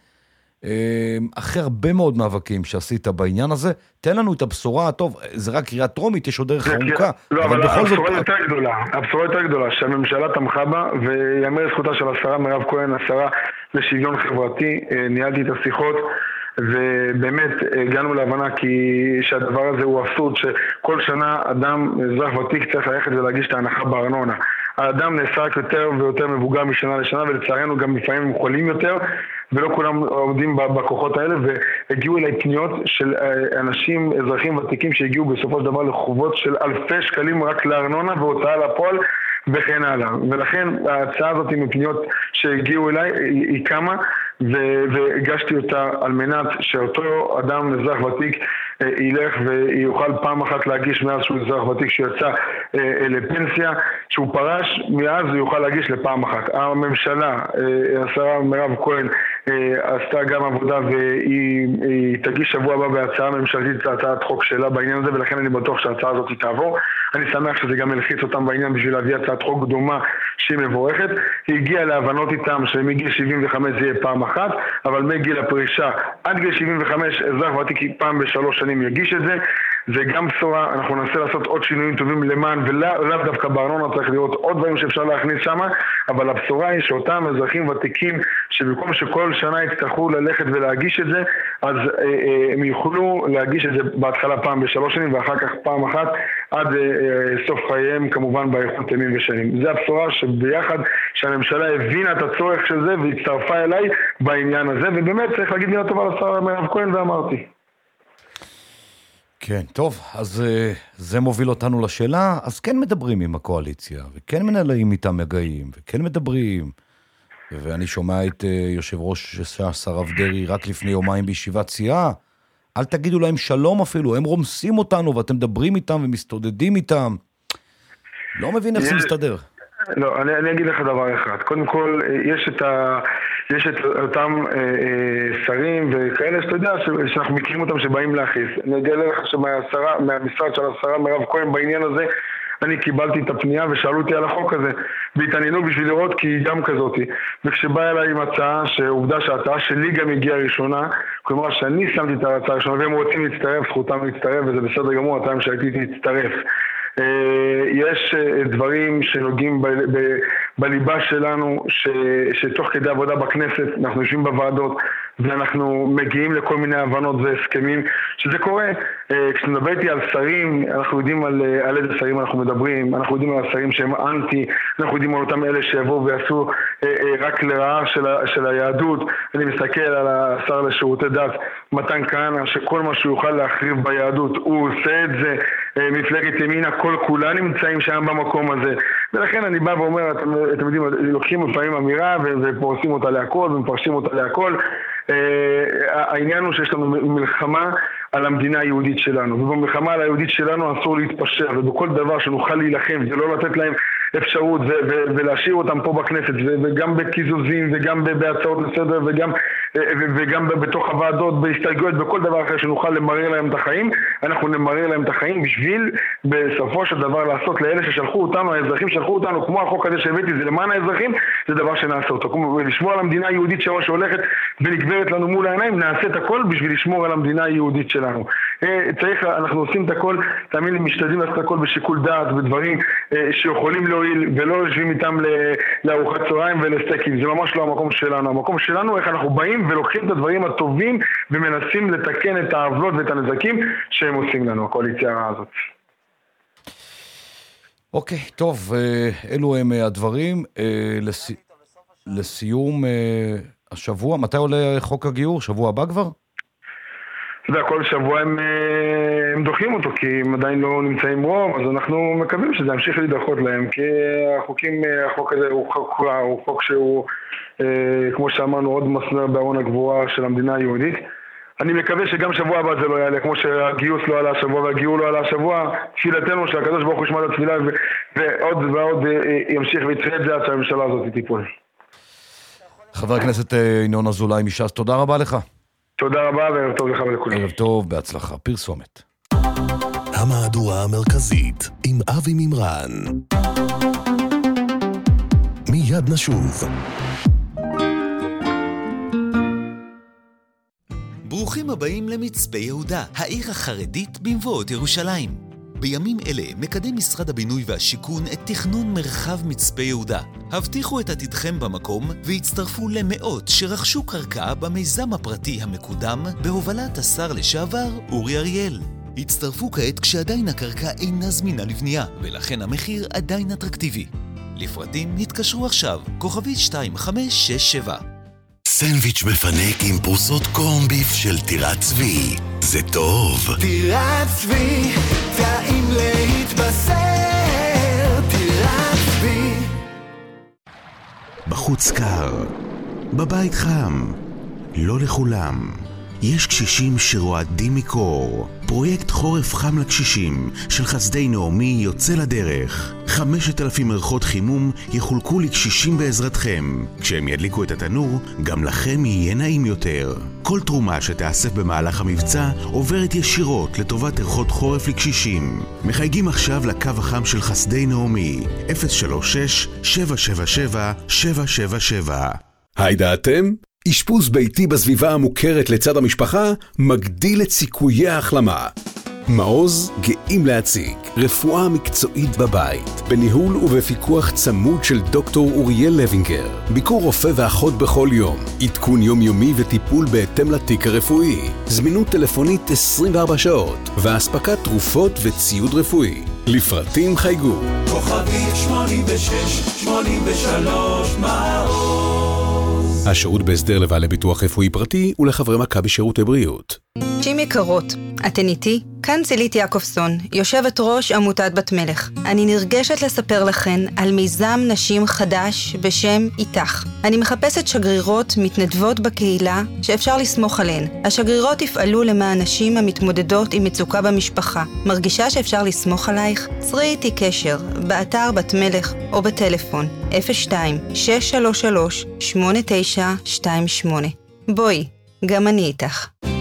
אחרי הרבה מאוד מאבקים שעשית בעניין הזה, תן לנו את הבשורה, טוב, זה רק קריאה טרומית, יש עוד דרך ארוכה, לא, אבל הבשורה יותר גדולה, הבשורה יותר גדולה, שהממשלה תמכה בה, ויאמר זכותה של השרה מירב כהן, השרה לשוויון חברתי, ניהלתי את השיחות, ובאמת הגענו להבנה כי שהדבר הזה הוא אבסורד, שכל שנה אדם, אזרח ותיק, צריך ללכת ולהגיש את ההנחה בארנונה. האדם נעשה רק יותר ויותר מבוגר משנה לשנה, ולצערנו גם לפעמים הם חולים יותר, ולא כולם עומדים בכוחות האלה, והגיעו אליי פניות של אנשים, אזרחים ותיקים, שהגיעו בסופו של דבר לחובות של אלפי שקלים רק לארנונה והוצאה לפועל וכן הלאה. ולכן ההצעה הזאת עם פניות שהגיעו אליי היא קמה, והגשתי אותה על מנת שאותו אדם, אזרח ותיק, ילך ויוכל פעם אחת להגיש מאז שהוא אזרח ותיק שיצא לפנסיה, שהוא פרש, מאז הוא יוכל להגיש לפעם אחת. הממשלה, השרה מירב כהן, עשתה גם עבודה והיא תגיש שבוע הבא בהצעה ממשלתית, הצעת חוק שלה בעניין הזה, ולכן אני בטוח שההצעה הזאת תעבור. אני שמח שזה גם מלחיץ אותם בעניין בשביל להביא הצעת חוק דומה שהיא מבורכת. היא הגיעה להבנות איתם שמגיל שבעים וחמש זה יהיה פעם אחת, אבל מגיל הפרישה עד גיל שבעים וחמש אזרח ותיק פעם בשלוש שנים יגיש את זה. זה גם בשורה, אנחנו ננסה לעשות עוד שינויים טובים למען, ולאו דווקא בארנונה צריך לראות עוד דברים שאפשר להכניס שם, אבל הבשורה היא שאותם אזרחים ותיקים, שבמקום שכל שנה יצטרכו ללכת ולהגיש את זה, אז אה, אה, הם יוכלו להגיש את זה בהתחלה פעם בשלוש שנים, ואחר כך פעם אחת, עד אה, אה, סוף חייהם, כמובן באיכות ימים ושנים. זה הבשורה שביחד, שהממשלה הבינה את הצורך של זה, והצטרפה אליי בעניין הזה, ובאמת צריך להגיד מילה טובה לשרה מירב כהן, ואמרתי. כן, טוב, אז זה מוביל אותנו לשאלה, אז כן מדברים עם הקואליציה, וכן מנהלים איתם מגעים, וכן מדברים, ואני שומע את יושב ראש ש"ס הרב דרעי רק לפני יומיים בישיבת סיעה, אל תגידו להם שלום אפילו, הם רומסים אותנו, ואתם מדברים איתם ומסתודדים איתם, לא מבין איך זה מסתדר. לא, אני, אני אגיד לך דבר אחד. קודם כל, יש את, ה, יש את אותם אה, אה, שרים וכאלה שאתה יודע שאנחנו מכירים אותם שבאים להכיס. אני אגלה לך שמהשרה, מהמשרד של השרה מירב כהן בעניין הזה, אני קיבלתי את הפנייה ושאלו אותי על החוק הזה, והתעניינו בשביל לראות כי היא גם כזאת. וכשבא אליי עם הצעה, שעובדה שההצעה שלי גם הגיעה ראשונה, כלומר שאני שמתי את ההצעה ראשונה, והם רוצים להצטרף, זכותם להצטרף, וזה בסדר גמור, הטעם שהייתי להצטרף. יש דברים שנוגעים ב- ב- בליבה שלנו, ש- שתוך כדי עבודה בכנסת, אנחנו יושבים בוועדות, ואנחנו מגיעים לכל מיני הבנות והסכמים, שזה קורה. כשנדבר איתי על שרים, אנחנו יודעים על, על איזה שרים אנחנו מדברים, אנחנו יודעים על השרים שהם אנטי, אנחנו יודעים על אותם אלה שיבואו ויעשו רק לרעה של, של היהדות. אני מסתכל על השר לשירותי דת, מתן כהנא, שכל מה שהוא יוכל להחריב ביהדות, הוא עושה את זה. מפלגת ימינה, כל כולה נמצאים שם במקום הזה. ולכן אני בא ואומר, אתם, אתם יודעים, לוקחים לפעמים אמירה ופורסים אותה להכל ומפרשים אותה להכל. העניין הוא שיש לנו מלחמה על המדינה היהודית שלנו, ובמלחמה על היהודית שלנו אסור להתפשר, ובכל דבר שנוכל להילחם ולא לתת להם אפשרות ו- ו- ולהשאיר אותם פה בכנסת, ו- וגם בקיזוזים וגם בהצעות לסדר וגם, ו- וגם בתוך הוועדות, בהסתייגויות, בכל דבר אחר שנוכל למרר להם את החיים, אנחנו נמרר להם את החיים בשביל בסופו של דבר לעשות לאלה ששלחו אותנו, האזרחים שלחו אותנו, כמו החוק הזה שהבאתי, זה למען האזרחים, זה דבר שנעשה אותו, כמו לשמור על המדינה היהודית שהולכת ונגברת לנו מול העיניים, נעשה את הכל בשביל לשמור על המדינה היהודית שלנו. צריך, אנחנו עושים את הכל, תאמין לי, משתדלים לעשות את הכל בשיקול דעת, בדברים שיכולים להועיל, ולא יושבים איתם לארוחת צהריים ולסטייקים. זה ממש לא המקום שלנו. המקום שלנו, איך אנחנו באים ולוקחים את הדברים הטובים, ומנסים לתקן את העוולות ואת הנזקים שהם עושים לנו, הקואליציה הרעה הזאת. אוקיי, טוב, אלו הם הדברים. לסיום השבוע, מתי עולה חוק הגיור? שבוע הבא כבר? אתה יודע, כל שבוע הם, הם דוחים אותו, כי הם עדיין לא נמצאים רוב, אז אנחנו מקווים שזה ימשיך להידחות להם, כי החוקים, החוק הזה הוא חוק רע, הוא חוק שהוא, כמו שאמרנו, עוד מסמר בארון הגבורה של המדינה היהודית. אני מקווה שגם שבוע הבא זה לא יעלה, כמו שהגיוס לא עלה השבוע והגיור לא עלה השבוע, תפילתנו שהקדוש ברוך הוא ישמע את התפילה, ועוד ועוד ימשיך ויצחה את זה עד שהממשלה הזאת תיפול. חבר הכנסת ינון אזולאי מש"ס, תודה רבה לך. תודה רבה וערב טוב לך ולכולם. ערב טוב, בהצלחה. פרסומת. המהדורה המרכזית עם אבי מימרן. מיד נשוב. ברוכים הבאים למצפה יהודה, העיר החרדית במבואות ירושלים. בימים אלה מקדם משרד הבינוי והשיכון את תכנון מרחב מצפה יהודה. הבטיחו את עתידכם במקום והצטרפו למאות שרכשו קרקע במיזם הפרטי המקודם בהובלת השר לשעבר אורי אריאל. הצטרפו כעת כשעדיין הקרקע אינה זמינה לבנייה, ולכן המחיר עדיין אטרקטיבי. לפרטים התקשרו עכשיו, כוכבית שתיים חמש שש שבע. סנדוויץ' מפנק עם פרוסות קורן ביף של טירת צבי. זה טוב. טירת צבי, טעים להתבשר. טירת צבי. בחוץ קר, בבית חם. לא לכולם. יש קשישים שרועדים מקור. פרויקט חורף חם לקשישים של חסדי נעמי יוצא לדרך. חמשת אלפים ערכות חימום יחולקו לקשישים בעזרתכם. כשהם ידליקו את התנור, גם לכם יהיה נעים יותר. כל תרומה שתאסף במהלך המבצע עוברת ישירות לטובת ערכות חורף לקשישים. מחייגים עכשיו לקו החם של חסדי נעמי, אפס שלוש שש שבע שבע שבע שבע שבע שבע. הידעתם? אשפוז ביתי בסביבה המוכרת לצד המשפחה מגדיל את סיכויי ההחלמה. מעוז גאים להציג רפואה מקצועית בבית, בניהול ובפיקוח צמוד של דוקטור אוריאל לוינגר, ביקור רופא ואחות בכל יום, עדכון יומיומי וטיפול בהתאם לתיק הרפואי, זמינות טלפונית עשרים וארבע שעות, והספקת תרופות וציוד רפואי. לפרטים חייגו כוכבית שמונים ושש שמונים ושלוש מעוז. השירות בהסדר לבעלי ביטוח רפואי פרטי ולחברי מכבי שירותי בריאות. נשים יקרות, אתן איתי? כאן צילית יעקובסון, יושבת ראש עמותת בת מלך. אני נרגשת לספר לכן על מיזם נשים חדש בשם איתך. אני מחפשת שגרירות מתנדבות בקהילה שאפשר לסמוך עליהן. השגרירות יפעלו למען נשים המתמודדות עם מצוקה במשפחה. מרגישה שאפשר לסמוך עלייך? צרי איתי קשר, באתר בת מלך או בטלפון אפס שתיים שש שלוש שלוש שמונה תשע שתיים שמונה. בואי, גם אני איתך.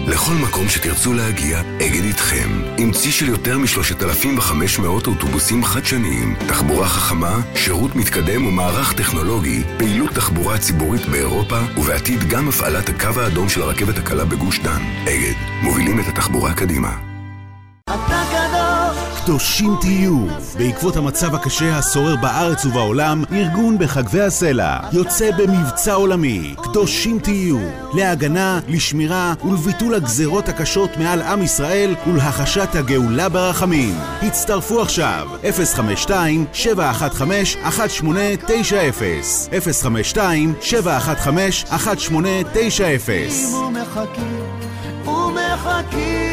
לכל מקום שתרצו להגיע, אגד איתכם. עם צי של יותר מ-שלושת אלפים וחמש מאות אוטובוסים חדשניים, תחבורה חכמה, שירות מתקדם ומערך טכנולוגי, פעילות תחבורה ציבורית באירופה, ובעתיד גם הפעלת הקו האדום של הרכבת הקלה בגוש דן. אגד, מובילים את התחבורה קדימה. אתה קדוש, קדושים תהיו. בעקבות המצב הקשה השורר בארץ ובעולם, ארגון בחגבי הסלע יוצא במבצע עולמי. קדושים תהיו. להגנה, לשמירה ולביטול הגזרות הקשות מעל עם ישראל ולהחשת הגאולה ברחמים. הצטרפו עכשיו. אפס חמש שתיים שבע אחת חמש אחת שמונה תשע אפס אפס חמש שתיים שבע אחת חמש אחת שמונה תשע אפס. ומחכים ומחכים.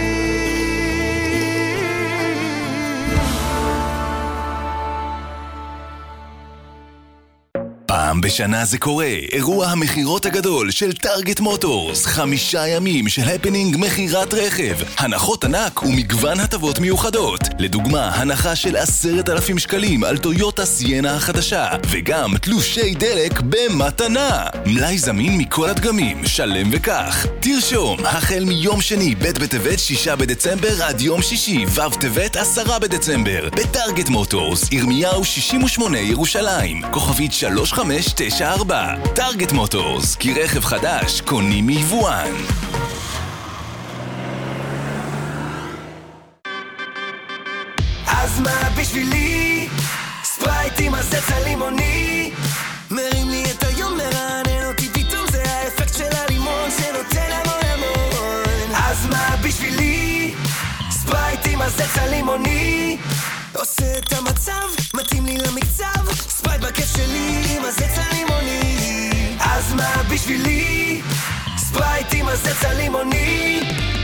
פעם בשנה זה קורה, אירוע המחירות הגדול של טארגט מוטורס, חמישה ימים של הפנינג מחירת רכב, הנחות ענק ומגוון הטבות מיוחדות. לדוגמה, הנחה של עשרת אלפים שקלים על טויוטה סיינה החדשה, וגם תלושי דלק במתנה. מלאי זמין מכל הדגמים, שלם וכך. תרשום, החל מיום שני ב' בטבת שישה בדצמבר עד יום שישי ו' טבת עשרה בדצמבר, בטארגט מוטורס, ירמיהו שישים ושמונה ירושלים, כוכבית שלוש חמש תשע ארבע. טארגט מוטורס, כי רכב חדש קונים מיבואן. אז מה בשבילי? ספרייט עם הזץ הלימוני מרים לי את היום, מרענן אותי פתאום, זה האפקט של הלימון שנותן המון המון. אז מה בשבילי? ספרייט עם הזץ הלימוני עושה את המצב, מתאים לי למקצב, ספרייט בכיף שלי עם הזץ הלימוני. אז מה בשבילי? ספרייט עם הזץ הלימוני.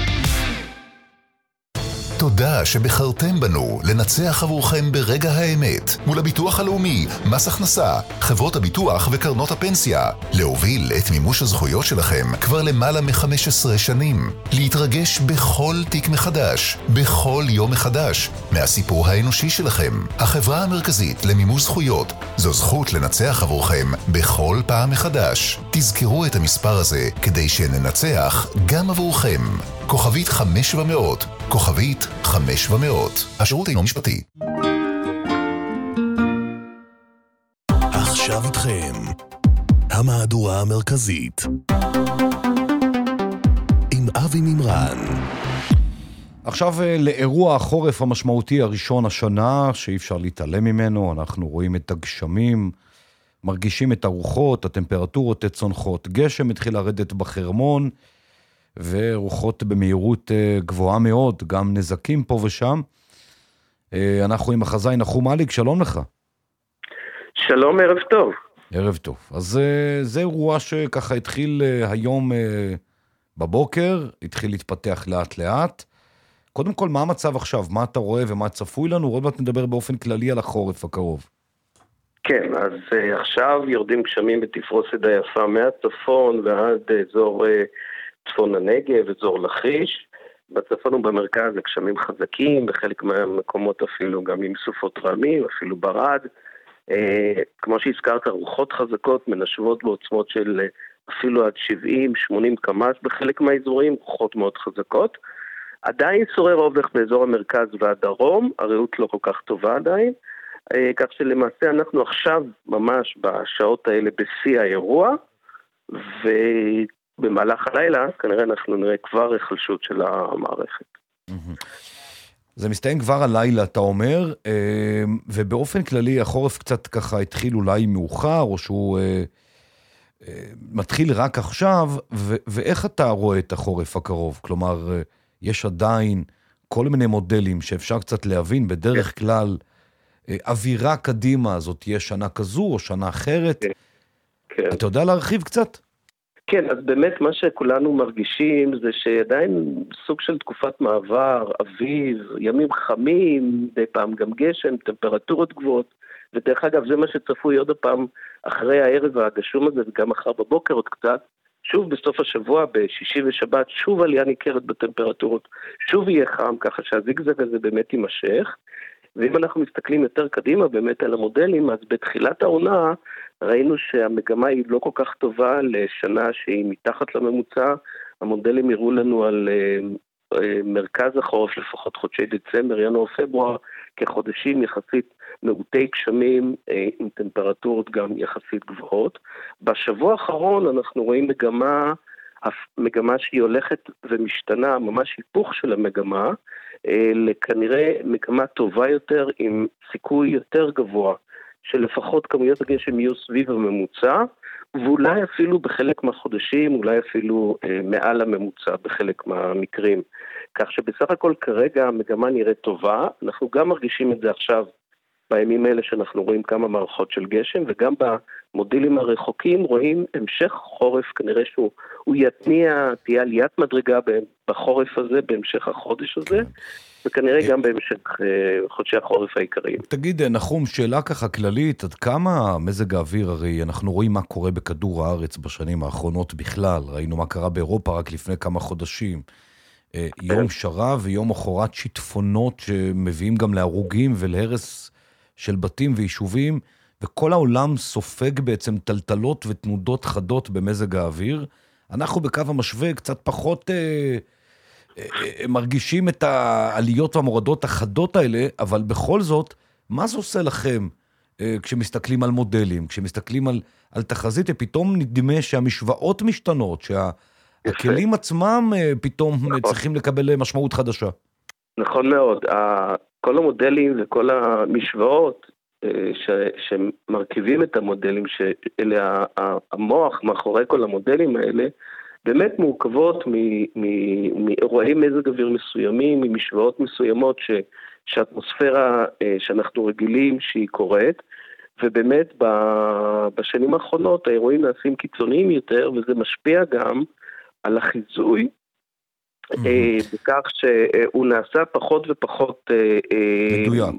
תודה שבחרתם בנו לנצח עבורכם ברגע האמת מול הביטוח הלאומי, מס הכנסה, חברות הביטוח וקרנות הפנסיה. להוביל את מימוש הזכויות שלכם כבר למעלה מ-חמש עשרה שנים. להתרגש בכל תיק מחדש, בכל יום מחדש, מהסיפור האנושי שלכם. החברה המרכזית למימוש זכויות. זו זכות לנצח עבורכם בכל פעם מחדש. תזכרו את המספר הזה כדי שננצח גם עבורכם. כוכבית חמש ומאות, כוכבית חמש ומאות. השירות אינו משפטי. עכשיו איתכם, המהדורה המרכזית עם אבי מימרן. עכשיו לאירוע החורף המשמעותי הראשון השנה, שאי אפשר להתעלם ממנו. אנחנו רואים את הגשמים, מרגישים את הרוחות, הטמפרטורות צונחות. גשם התחיל לרדת בחרמון, ורוחות במהירות גבוהה מאוד, גם נזקים פה ושם. אנחנו עם החזאי נחום אליק, שלום לך. שלום, ערב טוב. ערב טוב. אז זה אירוע שככה התחיל היום בבוקר, התחיל להתפתח לאט לאט. קודם כל, מה המצב עכשיו? מה אתה רואה ומה צפוי לנו? עוד מעט נדבר באופן כללי על החורף הקרוב. כן, אז עכשיו יורדים גשמים בתפרוסת די יפה מהצפון ועד אזור צפון הנגב, אזור לכיש. בצפון ובמרכז הגשמים חזקים, בחלק מהמקומות אפילו גם עם סופות רעמים, אפילו ברד. אה, כמו שהזכרת, רוחות חזקות מנשבות בעוצמות של אפילו עד שבעים שמונים קמ"ש בחלק מהאזורים, רוחות מאוד חזקות. עדיין שורר אובך באזור המרכז והדרום, הרעות לא כל כך טובה עדיין, אה, כך שלמעשה אנחנו עכשיו ממש בשעות האלה בשיא האירוע, ו... במהלך הלילה, כנראה אנחנו נראה כבר החלשות של המערכת. זה מסתיים כבר הלילה, אתה אומר, ובאופן כללי החורף קצת ככה התחיל אולי מאוחר, או שהוא מתחיל רק עכשיו, ואיך אתה רואה את החורף הקרוב? כלומר, יש עדיין כל מיני מודלים שאפשר קצת להבין, בדרך כלל, אווירה קדימה, זאת תהיה שנה כזו או שנה אחרת. אתה יודע להרחיב קצת? כן, אז באמת מה שכולנו מרגישים זה שעדיין סוג של תקופת מעבר, אביב, ימים חמים, די פעם גם גשם, טמפרטורות גבוהות, ודרך אגב זה מה שצפוי עוד הפעם אחרי הערב הגשום הזה וגם מחר בבוקר עוד קצת, שוב בסוף השבוע, בשישי ושבת, שוב עלייה ניכרת בטמפרטורות, שוב יהיה חם, ככה שהזיגזג הזה באמת יימשך, ואם אנחנו מסתכלים יותר קדימה באמת על המודלים, אז בתחילת העונה ראינו שהמגמה היא לא כל כך טובה לשנה שהיא מתחת לממוצע, המודלים יראו לנו על uh, uh, מרכז החורף, לפחות חודשי דצמבר, ינואר, פברואר, כחודשים יחסית מעוטי גשמים, uh, עם טמפרטורות גם יחסית גבוהות. בשבוע האחרון אנחנו רואים מגמה, מגמה שהיא הולכת ומשתנה, ממש היפוך של המגמה, לכנראה מגמה טובה יותר עם סיכוי יותר גבוה שלפחות כמויות הגשם יהיו סביב הממוצע, ואולי אפילו בחלק מהחודשים, אולי אפילו אה, מעל הממוצע בחלק מהמקרים. כך שבסך הכל כרגע המגמה נראית טובה, אנחנו גם מרגישים את זה עכשיו בימים האלה שאנחנו רואים כמה מערכות של גשם, וגם במודלים הרחוקים רואים המשך חורף, כנראה שהוא יתניע, תהיה עליית מדרגה בחורף הזה, בהמשך החודש הזה, וכנראה גם בהמשך חודשי החורף העיקריים. תגיד, נחום, שאלה ככה כללית, עד כמה מזג האוויר, הרי אנחנו רואים מה קורה בכדור הארץ בשנים האחרונות בכלל, ראינו מה קרה באירופה רק לפני כמה חודשים, יום שרה ויום אחרת שיטפונות שמביאים גם להרוגים ולהרס של בתים ויישובים, וכל העולם סופג בעצם טלטלות ותנודות חדות במזג האוויר. אנחנו בקו המשווה קצת פחות אה, אה, מרגישים את העליות והמורדות החדות האלה, אבל בכל זאת, מה זה עושה לכם אה, כשמסתכלים על מודלים, כשמסתכלים על, על תחזית, ופתאום נדמה שהמשוואות משתנות, שהכלים עצמם אה, פתאום נכון. צריכים לקבל משמעות חדשה. נכון מאוד. כל המודלים וכל המשוואות ש, שמרכיבים את המודלים, שאלה המוח מאחורי כל המודלים האלה, באמת מורכבות מאירועי מזג אוויר מסוימים, ממשוואות מסוימות ש, שהאטמוספירה שאנחנו רגילים שהיא קורית, ובאמת בשנים האחרונות האירועים נעשים קיצוניים יותר, וזה משפיע גם על החיזוי, בכך שהוא נעשה פחות ופחות מדויק.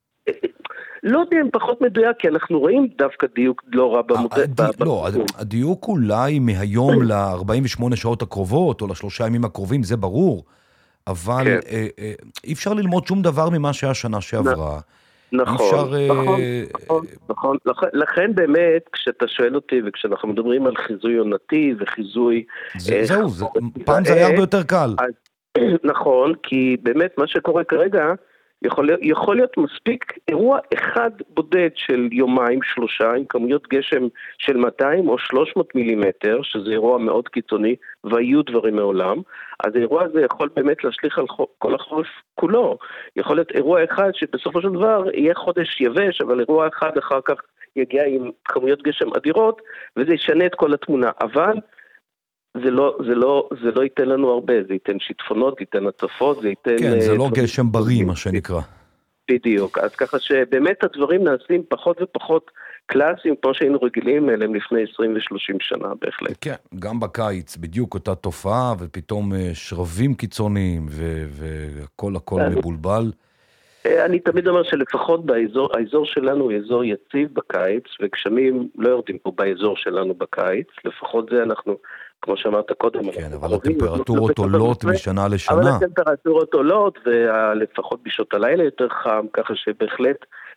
לא יודע אם פחות מדויק, כי אנחנו רואים דווקא דיוק לא רע במודל. לא, הדיוק אולי מהיום ל-ארבעים ושמונה שעות הקרובות, או לשלושה ימים הקרובים, זה ברור, אבל אי אפשר ללמוד שום דבר ממה שהיה שנה שעברה. נכון, נכון, נכון. לכן באמת, כשאתה שואל אותי, וכשאנחנו מדברים על חיזוי עונתי וחיזוי... זהו, פעם זה היה הרבה יותר קל. נכון, כי באמת מה שקורה כרגע, יכול, יכול להיות מספיק אירוע אחד בודד של יומיים, שלושה, עם כמויות גשם של מאתיים או שלוש מאות מילימטר, שזה אירוע מאוד קיצוני, והיו דברים מעולם, אז האירוע הזה יכול באמת להשליך על כל החורף כולו. יכול להיות אירוע אחד שבסופו של דבר יהיה חודש יבש, אבל אירוע אחד אחר כך יגיע עם כמויות גשם אדירות, וזה ישנה את כל התמונה. אבל זה לא, זה לא, זה לא ייתן לנו הרבה, זה ייתן שיטפונות, זה ייתן הצפות, זה ייתן... כן, זה לא גשם בריא, מה שנקרא. בדיוק, אז ככה שבאמת הדברים נעשים פחות ופחות קלאסיים, כמו שהיינו רגילים אליהם לפני עשרים ושלושים שנה, בהחלט. כן, גם בקיץ, בדיוק אותה תופעה, ופתאום שרבים קיצוניים, והכל הכל מבולבל. אני תמיד אומר שלפחות באזור, האזור שלנו הוא אזור יציב בקיץ, וגשמים לא יורדים פה באזור שלנו בקיץ, לפחות זה אנחנו... כמו שאמרת קודם. כן, אבל הטמפרטורות עולות משנה לשנה. אבל הטמפרטורות עולות, ולפחות בשעות הלילה יותר חם, ככה שבהחלט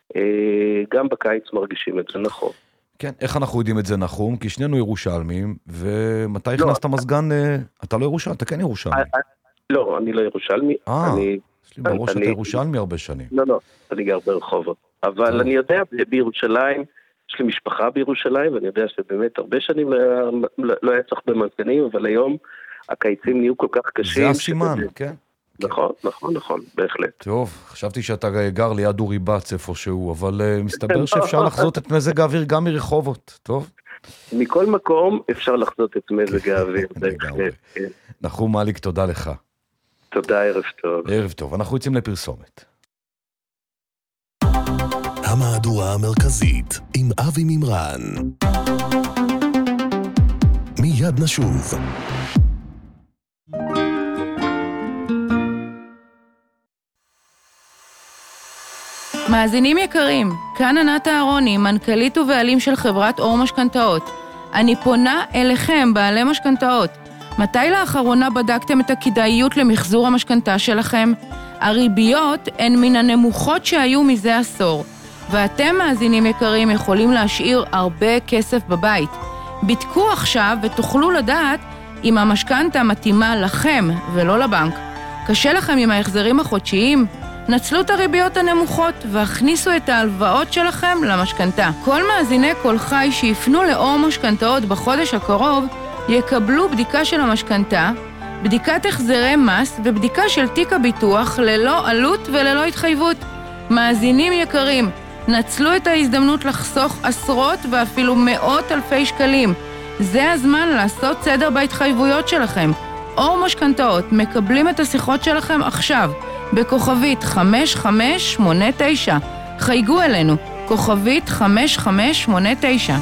גם בקיץ מרגישים את זה, נכון. כן, איך אנחנו יודעים את זה, נחום? כי שנינו ירושלמים, ומתי הכנסת מזגן? אתה לא ירושלמי, אתה כן ירושלמי. לא, אני לא ירושלמי. אה, יש לי בראש שאתה ירושלמי הרבה שנים. לא, לא, אני גר ברחובות. אבל אני יודע, בירושלים, יש לי משפחה בירושלים, ואני יודע שבאמת הרבה שנים לא היה, לא היה צריך במזגנים, אבל היום הקיצים נהיו כל כך קשים. זה הסימן, כן. נכון, נכון, נכון, בהחלט. טוב, חשבתי שאתה גר ליד אורי בץ איפשהו, אבל מסתבר שאפשר לחזות את מזג האוויר גם מרחובות, טוב? מכל מקום אפשר לחזות את מזג האוויר. נחום מליק, תודה לך. תודה, ערב טוב. ערב טוב, אנחנו יוצאים לפרסומת. המהדורה המרכזית עם אבי מימרן. מיד נשוב. מאזינים יקרים, כאן ענת אהרוני, מנכ"לית ובעלים של חברת אור משכנתאות. אני פונה אליכם, בעלי משכנתאות. מתי לאחרונה בדקתם את הכדאיות למחזור המשכנתה שלכם? הריביות הן מן הנמוכות שהיו מזה עשור. ואתם, מאזינים יקרים, יכולים להשאיר הרבה כסף בבית. בדקו עכשיו ותוכלו לדעת אם המשכנתה מתאימה לכם ולא לבנק, קשה לכם עם ההחזרים החודשיים, נצלו את הריביות הנמוכות והכניסו את ההלוואות שלכם למשכנתה. כל מאזיני כל חי שיפנו לאור משכנתאות בחודש הקרוב יקבלו בדיקה של המשכנתה, בדיקת החזרי מס ובדיקה של תיק הביטוח ללא עלות וללא התחייבות. מאזינים יקרים, נצלו את ההזדמנות לחסוך עשרות ואפילו מאות אלפי שקלים. זה הזמן לעשות סדר בהתחייבויות שלכם. אור משכנתאות מקבלים את השיחות שלכם עכשיו בכוכבית חמש חמש שמונה תשע. חייגו אלינו, כוכבית חמש חמש שמונה תשע.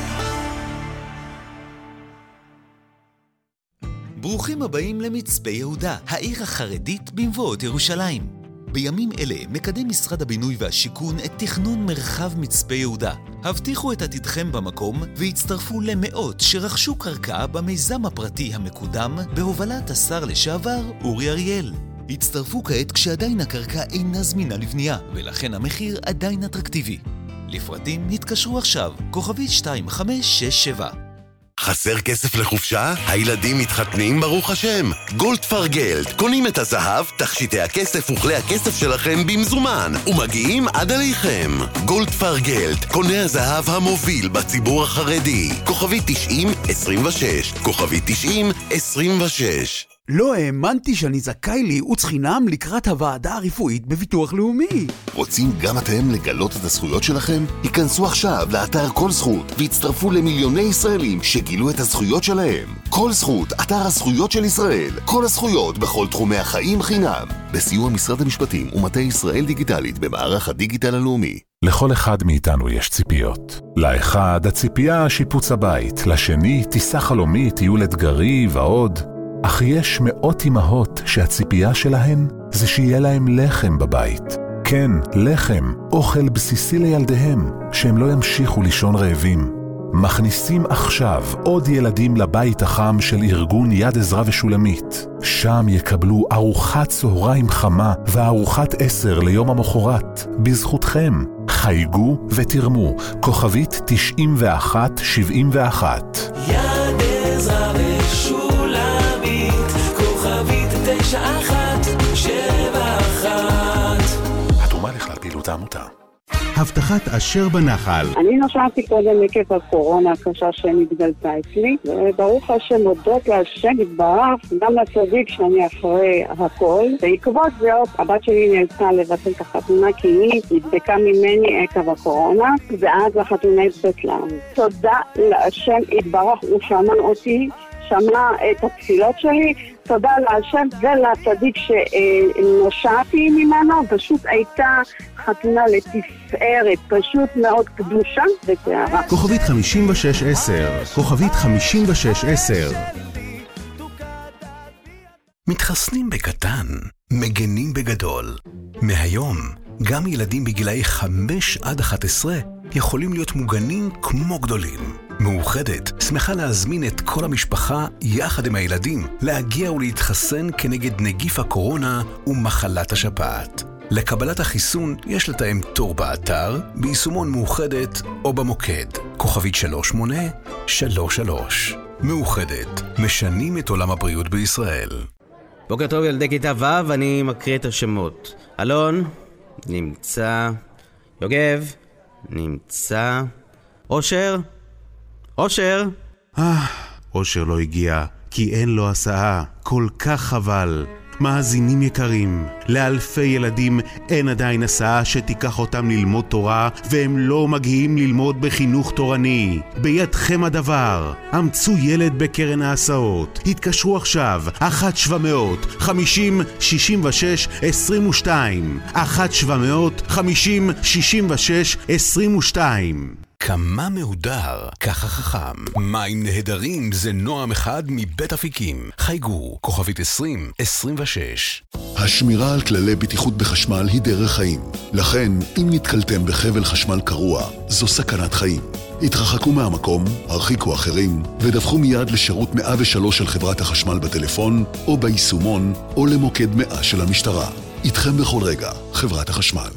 ברוכים הבאים למצפה יהודה, העיר החרדית במבואות ירושלים. בימים אלה מקדם משרד הבינוי והשיכון את תכנון מרחב מצפה יהודה. הבטיחו את עתידכם במקום והצטרפו למאות שרכשו קרקע במיזם הפרטי המקודם בהובלת השר לשעבר אורי אריאל. הצטרפו כעת כשעדיין הקרקע אינה זמינה לבנייה, ולכן המחיר עדיין אטרקטיבי. לפרטים נתקשרו עכשיו, כוכבית שתיים חמש שש שבע. חסר כסף לחופשה? הילדים מתחתנים ברוך השם. גולדפרגלד, קונים את הזהב, תכשיטי הכסף וכלי הכסף שלכם במזומן, ומגיעים עד אליכם. גולדפרגלד, קונה הזהב המוביל בציבור החרדי. כוכבית תשעים עשרים ושש, כוכבית תשעים עשרים ושש. לא האמנתי שאני זכאי לייעוץ חינם לקראת הוועדה הרפואית בביטוח לאומי. רוצים גם אתם לגלות את הזכויות שלכם? היכנסו עכשיו לאתר כל זכות והצטרפו למיליוני ישראלים שגילו את הזכויות שלהם. כל זכות, אתר הזכויות של ישראל. כל הזכויות בכל תחומי החיים חינם. בסיוע משרד המשפטים ומטה ישראל דיגיטלית במערך הדיגיטל הלאומי. לכל אחד מאיתנו יש ציפיות. לאחד הציפייה שיפוץ הבית, לשני טיסה חלומית, טיול אתגרי ועוד. אך יש מאות אמהות שהציפייה שלהן זה שיהיה להם לחם בבית. כן, לחם, אוכל בסיסי לילדיהם, שהם לא ימשיכו לישון רעבים. מכניסים עכשיו עוד ילדים לבית החם של ארגון יד עזרא ושולמית. שם יקבלו ארוחת צהריים חמה וארוחת עשר ליום המחרת. בזכותכם, חייגו ותרמו, כוכבית תשעים ואחת שבעים ואחת. יד עזרא ושולמית, כוכבית תשע אחת שבע אחת. התרומה לכלל פעילות העמותה. הבטחת אשר בנחל. אני נושעתי קודם עקב הקורונה הקשה שנתגלתה אצלי, וברוך השם הודות להשם יתברך, גם לצדיק שאני אחרי הכל. בעקבות זאת, הבת שלי נאלצה לבטל את החתונה כי היא נדבקה ממני עקב הקורונה, ואז החתונה התבטלה. תודה להשם יתברך, הוא שמע אותי, שמע את התפילות שלי, תודה להשם ולצדיק שנושעתי ממנו, פשוט הייתה חתונה לתפארת, פשוט מאוד קדושה ותארה. כוכבית חמישים ושש עשר, כוכבית חמישים ושש עשר. מתחסנים בקטן, מגנים בגדול. מהיום, גם ילדים בגילאי חמש עד אחת עשרה יכולים להיות מוגנים כמו גדולים. מאוחדת שמחה להזמין את כל המשפחה יחד עם הילדים להגיע ולהתחסן כנגד נגיף הקורונה ומחלת השפעת. לקבלת החיסון יש לתאם תור באתר, ביישומון מאוחדת או במוקד. כוכבית שלוש שמונה שלוש שלוש. מאוחדת, משנים את עולם הבריאות בישראל. בוקר טוב ילדי כיתה ו', אני מקריא את השמות. אלון, נמצא. יוגב, נמצא. אושר, אושר. אה, אושר לא הגיע, כי אין לו הסעה. כל כך חבל. מאזינים יקרים, לאלפי ילדים אין עדיין הסעה שתיקח אותם ללמוד תורה, והם לא מגיעים ללמוד בחינוך תורני. בידכם הדבר. אמצו ילד בקרן ההסעות. התקשרו עכשיו, אחת שבע מאות חמישים שישים ושש עשרים ושתיים. אחת שבע מאות חמישים שישים ושש עשרים ושתיים. כמה מהודר, ככה חכם. מים נהדרים זה נועם אחד מבית אפיקים. חייגו, כוכבית עשרים עשרים ושש. השמירה על כללי בטיחות בחשמל היא דרך חיים. לכן, אם נתקלתם בחבל חשמל קרוע, זו סכנת חיים. התרחקו מהמקום, הרחיקו אחרים, ודווחו מיד לשירות מאה ושלוש של חברת החשמל בטלפון, או ביישומון, או למוקד מאה של המשטרה. איתכם בכל רגע, חברת החשמל.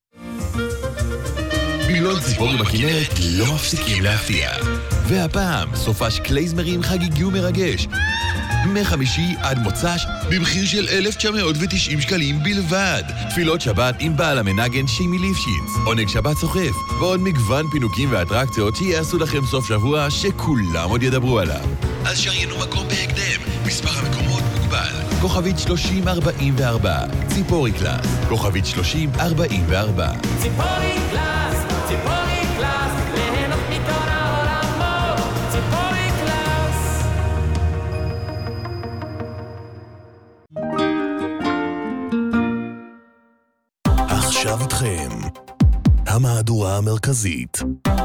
בילון ציפורי בכנרת לא מפסיקים להפתיע. והפעם, סופש קלייזמרים חגיגי ומרגש. מחמישי עד מוצ"ש במחיר של אלף תשע מאות ותשעים שקלים בלבד. תפילות שבת עם בעל המנגן שימי ליפשיץ, עונג שבת סוחף, ועוד מגוון פינוקים ואטרקציות שיעשו לכם סוף שבוע שכולם עוד ידברו עליו. אז שריינו מקום בהקדם, מספר המקומות מוגבל. כוכבית שלושים ארבעים וארבע, ציפורי קלאס, כוכבית שלושים ארבעים וארבע. ציפורי קלאס, ציפורי קלאס, ליהנות מכל העולמות, ציפורי קלאס. עכשיו איתכם, המהדורה המרכזית,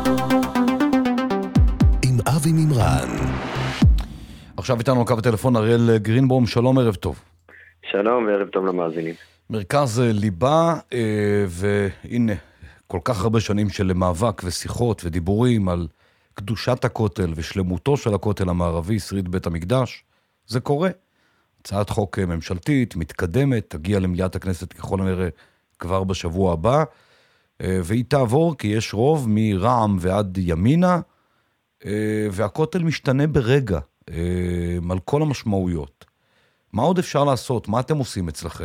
עם אבי מימרן. עכשיו איתנו קו הטלפון אריאל גרינבום, שלום, ערב טוב. שלום וערב טוב למאזינים. מרכז ליבה, והנה, כל כך הרבה שנים של מאבק ושיחות ודיבורים על קדושת הכותל ושלמותו של הכותל המערבי, שריד בית המקדש. זה קורה. הצעת חוק ממשלתית, מתקדמת, תגיע למליאת הכנסת ככל הנראה כבר בשבוע הבא, והיא תעבור כי יש רוב מרעם ועד ימינה, והכותל משתנה ברגע, על כל המשמעויות. מה עוד אפשר לעשות? מה אתם עושים אצלכם?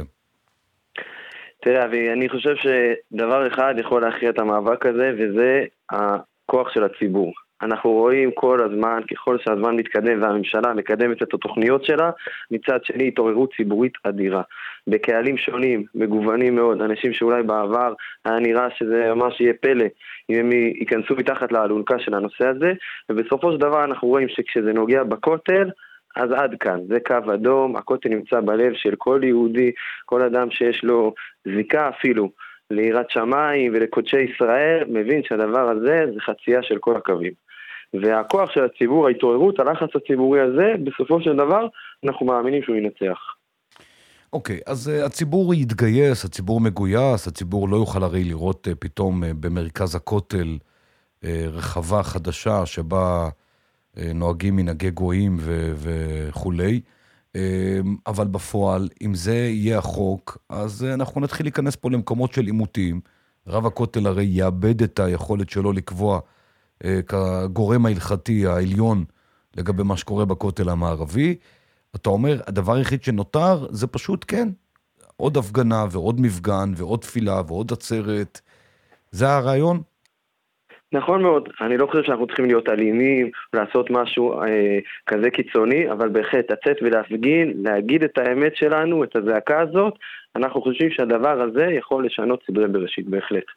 תראה, אבי, אני חושב שדבר אחד יכול להכריע את המאבק הזה, וזה הכוח של הציבור. אנחנו רואים כל הזמן, ככל שהזמן מתקדם והממשלה מקדמת את התוכניות שלה, מצד שני התעוררות ציבורית אדירה. בקהלים שונים, מגוונים מאוד, אנשים שאולי בעבר היה נראה שזה ממש יהיה פלא, אם הם ייכנסו מתחת לאלונקה של הנושא הזה, ובסופו של דבר אנחנו רואים שכשזה נוגע בכותל, אז עד כאן, זה קו אדום, הכותל נמצא בלב של כל יהודי, כל אדם שיש לו זיקה אפילו ליראת שמיים ולקודשי ישראל, מבין שהדבר הזה זה חצייה של כל הקווים. והכוח של הציבור, ההתעוררות, הלחץ הציבורי הזה, בסופו של דבר, אנחנו מאמינים שהוא ינצח. אוקיי, okay, אז uh, הציבור יתגייס, הציבור מגויס, הציבור לא יוכל הרי לראות uh, פתאום uh, במרכז הכותל uh, רחבה חדשה שבה uh, נוהגים מנהגי גויים ו- וכולי, uh, אבל בפועל, אם זה יהיה החוק, אז uh, אנחנו נתחיל להיכנס פה למקומות של עימותים. רב הכותל הרי יאבד את היכולת שלו לקבוע uh, כגורם ההלכתי העליון לגבי מה שקורה בכותל המערבי. אתה אומר, הדבר היחיד שנותר זה פשוט כן, עוד הפגנה ועוד מפגן ועוד תפילה ועוד עצרת. זה הרעיון? נכון מאוד, אני לא חושב שאנחנו צריכים להיות אלימים, לעשות משהו אה, כזה קיצוני, אבל בהחלט לצאת ולהפגין, להגיד את האמת שלנו, את הזעקה הזאת, אנחנו חושבים שהדבר הזה יכול לשנות סדרי בראשית, בהחלט.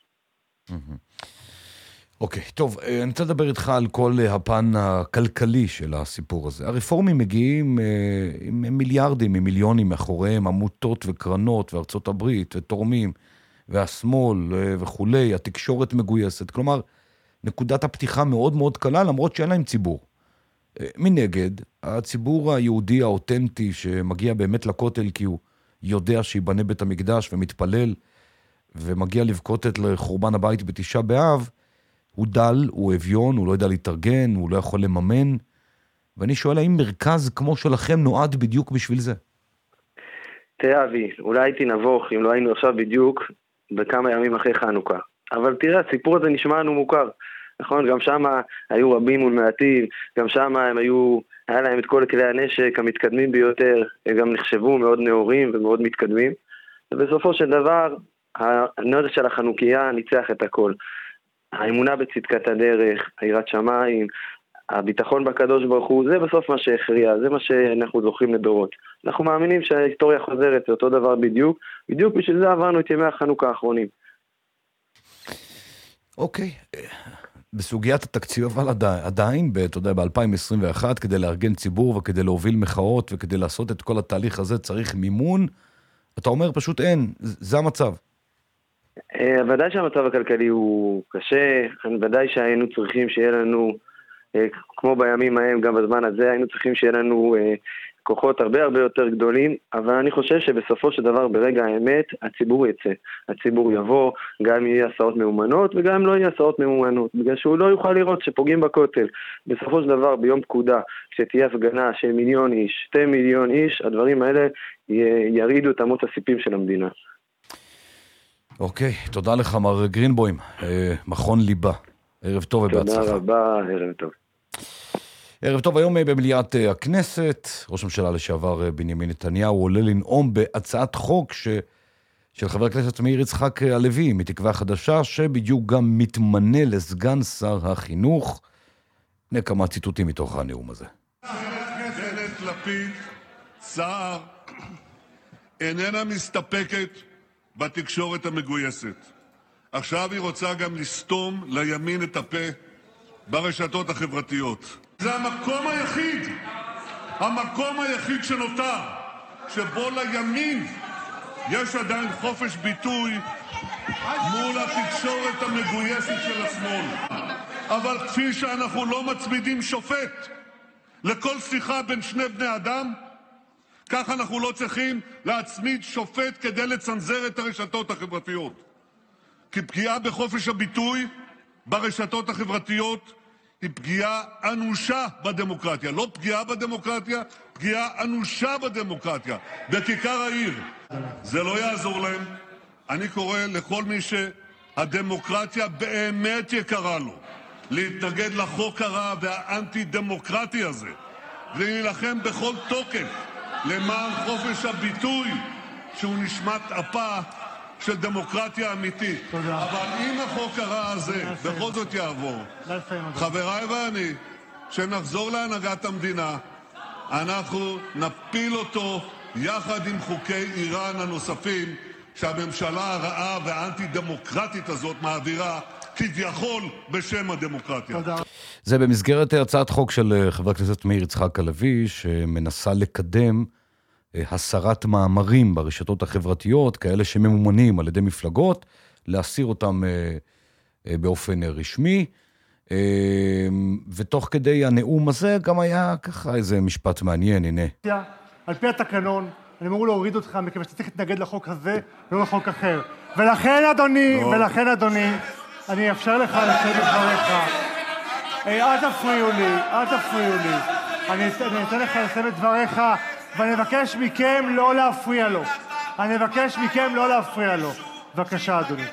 אוקיי, טוב, אני רוצה לדבר איתך על כל הפן הכלכלי של הסיפור הזה. הרפורמים מגיעים עם מיליארדים, עם מיליונים מאחוריהם, עמותות וקרנות וארצות הברית ותורמים, והשמאל וכולי, התקשורת מגויסת. כלומר, נקודת הפתיחה מאוד מאוד קלה, למרות שאין להם ציבור. מנגד, הציבור היהודי האותנטי שמגיע באמת לכותל כי הוא יודע שיבנה בית המקדש ומתפלל, ומגיע לבכות את לחורבן הבית בתשעה באב, הוא דל, הוא אביון, הוא לא יודע להתארגן, הוא לא יכול לממן, ואני שואל האם מרכז כמו שלכם נועד בדיוק בשביל זה? תראה אבי, אולי הייתי נבוך אם לא היינו עכשיו בדיוק בכמה ימים אחרי חנוכה, אבל תראה, הסיפור הזה נשמע לנו מוכר, נכון? גם שם היו רבים ומעטים, גם שם הם היו, היה להם את כל כלי הנשק המתקדמים ביותר, הם גם נחשבו מאוד נאורים ומאוד מתקדמים, ובסופו של דבר, הנושא של החנוכיה ניצח את הכל. האמונה בצדקת הדרך, היראת שמיים, הביטחון בקדוש ברוך הוא, זה בסוף מה שהכריע, זה מה שאנחנו זוכרים לדורות. אנחנו מאמינים שההיסטוריה חוזרת, זה אותו דבר בדיוק, בדיוק בשביל זה עברנו את ימי החנוכה האחרונים. אוקיי, בסוגיית התקציב אבל עדיין, אתה יודע, ב-אלפיים עשרים ואחת, כדי לארגן ציבור וכדי להוביל מחאות וכדי לעשות את כל התהליך הזה צריך מימון, אתה אומר פשוט אין, זה המצב. ודאי שהמצב הכלכלי הוא קשה, ודאי שהיינו צריכים שיהיה לנו, כמו בימים ההם, גם בזמן הזה, היינו צריכים שיהיה לנו כוחות הרבה הרבה יותר גדולים, אבל אני חושב שבסופו של דבר, ברגע האמת, הציבור יצא. הציבור יבוא, גם יהיה הסעות מאומנות, וגם לא יהיה הסעות מאומנות, בגלל שהוא לא יוכל לראות שפוגעים בכותל. בסופו של דבר, ביום פקודה, כשתהיה הפגנה של מיליון איש, שתי מיליון איש, הדברים האלה ירידו את אמות הסיפים של המדינה. אוקיי, תודה לך מר גרינבוים, מכון ליבה. ערב טוב ובהצלחה. תודה רבה, ערב טוב. ערב טוב, היום במליאת הכנסת, ראש הממשלה לשעבר בנימין נתניהו עולה לנאום בהצעת חוק ש... של חבר הכנסת מאיר יצחק הלוי, מתקווה חדשה, שבדיוק גם מתמנה לסגן שר החינוך. הנה כמה ציטוטים מתוך הנאום הזה. בנט, לפיד, סער, איננה מסתפקת בתקשורת המגויסת. עכשיו היא רוצה גם לסתום לימין את הפה ברשתות החברתיות. זה המקום היחיד, המקום היחיד שנותר, שבו לימין יש עדיין חופש ביטוי מול התקשורת המגויסת של השמאל. אבל כפי שאנחנו לא מצמידים שופט לכל שיחה בין שני בני אדם, כך אנחנו לא צריכים להצמיד שופט כדי לצנזר את הרשתות החברתיות. כי פגיעה בחופש הביטוי ברשתות החברתיות היא פגיעה אנושה בדמוקרטיה. לא פגיעה בדמוקרטיה, פגיעה אנושה בדמוקרטיה. בכיכר העיר. זה לא יעזור להם. אני קורא לכל מי שהדמוקרטיה באמת יקרה לו, להתנגד לחוק הרע והאנטי-דמוקרטי הזה, ולהילחם בכל תוקף למען חופש הביטוי, שהוא נשמת אפה של דמוקרטיה אמיתית. תודה. אבל אם החוק הרע הזה בכל זאת יעבור, חבריי ואני, שנחזור להנהגת המדינה, אנחנו נפיל אותו יחד עם חוקי איראן הנוספים שהממשלה הרעה והאנטי-דמוקרטית הזאת מעבירה כביכול בשם הדמוקרטיה. תודה. זה במסגרת הצעת חוק של חבר הכנסת מאיר יצחק הלוי, שמנסה לקדם הסרת מאמרים ברשתות החברתיות, כאלה שממומנים על ידי מפלגות, להסיר אותם באופן רשמי. ותוך כדי הנאום הזה גם היה ככה איזה משפט מעניין, הנה. על פי התקנון, אני אמור להוריד אותך מכיוון שאתה צריך להתנגד לחוק הזה, לא לחוק אחר. ולכן אדוני, ולכן אדוני, אני אפשר לך לסיים את דבריך. אל תפריעו לי, אל תפריעו לי. אני אתן לך לסיים את דבריך, ואני מבקש מכם לא להפריע לו. אני מבקש מכם לא להפריע לו. בבקשה, אדוני.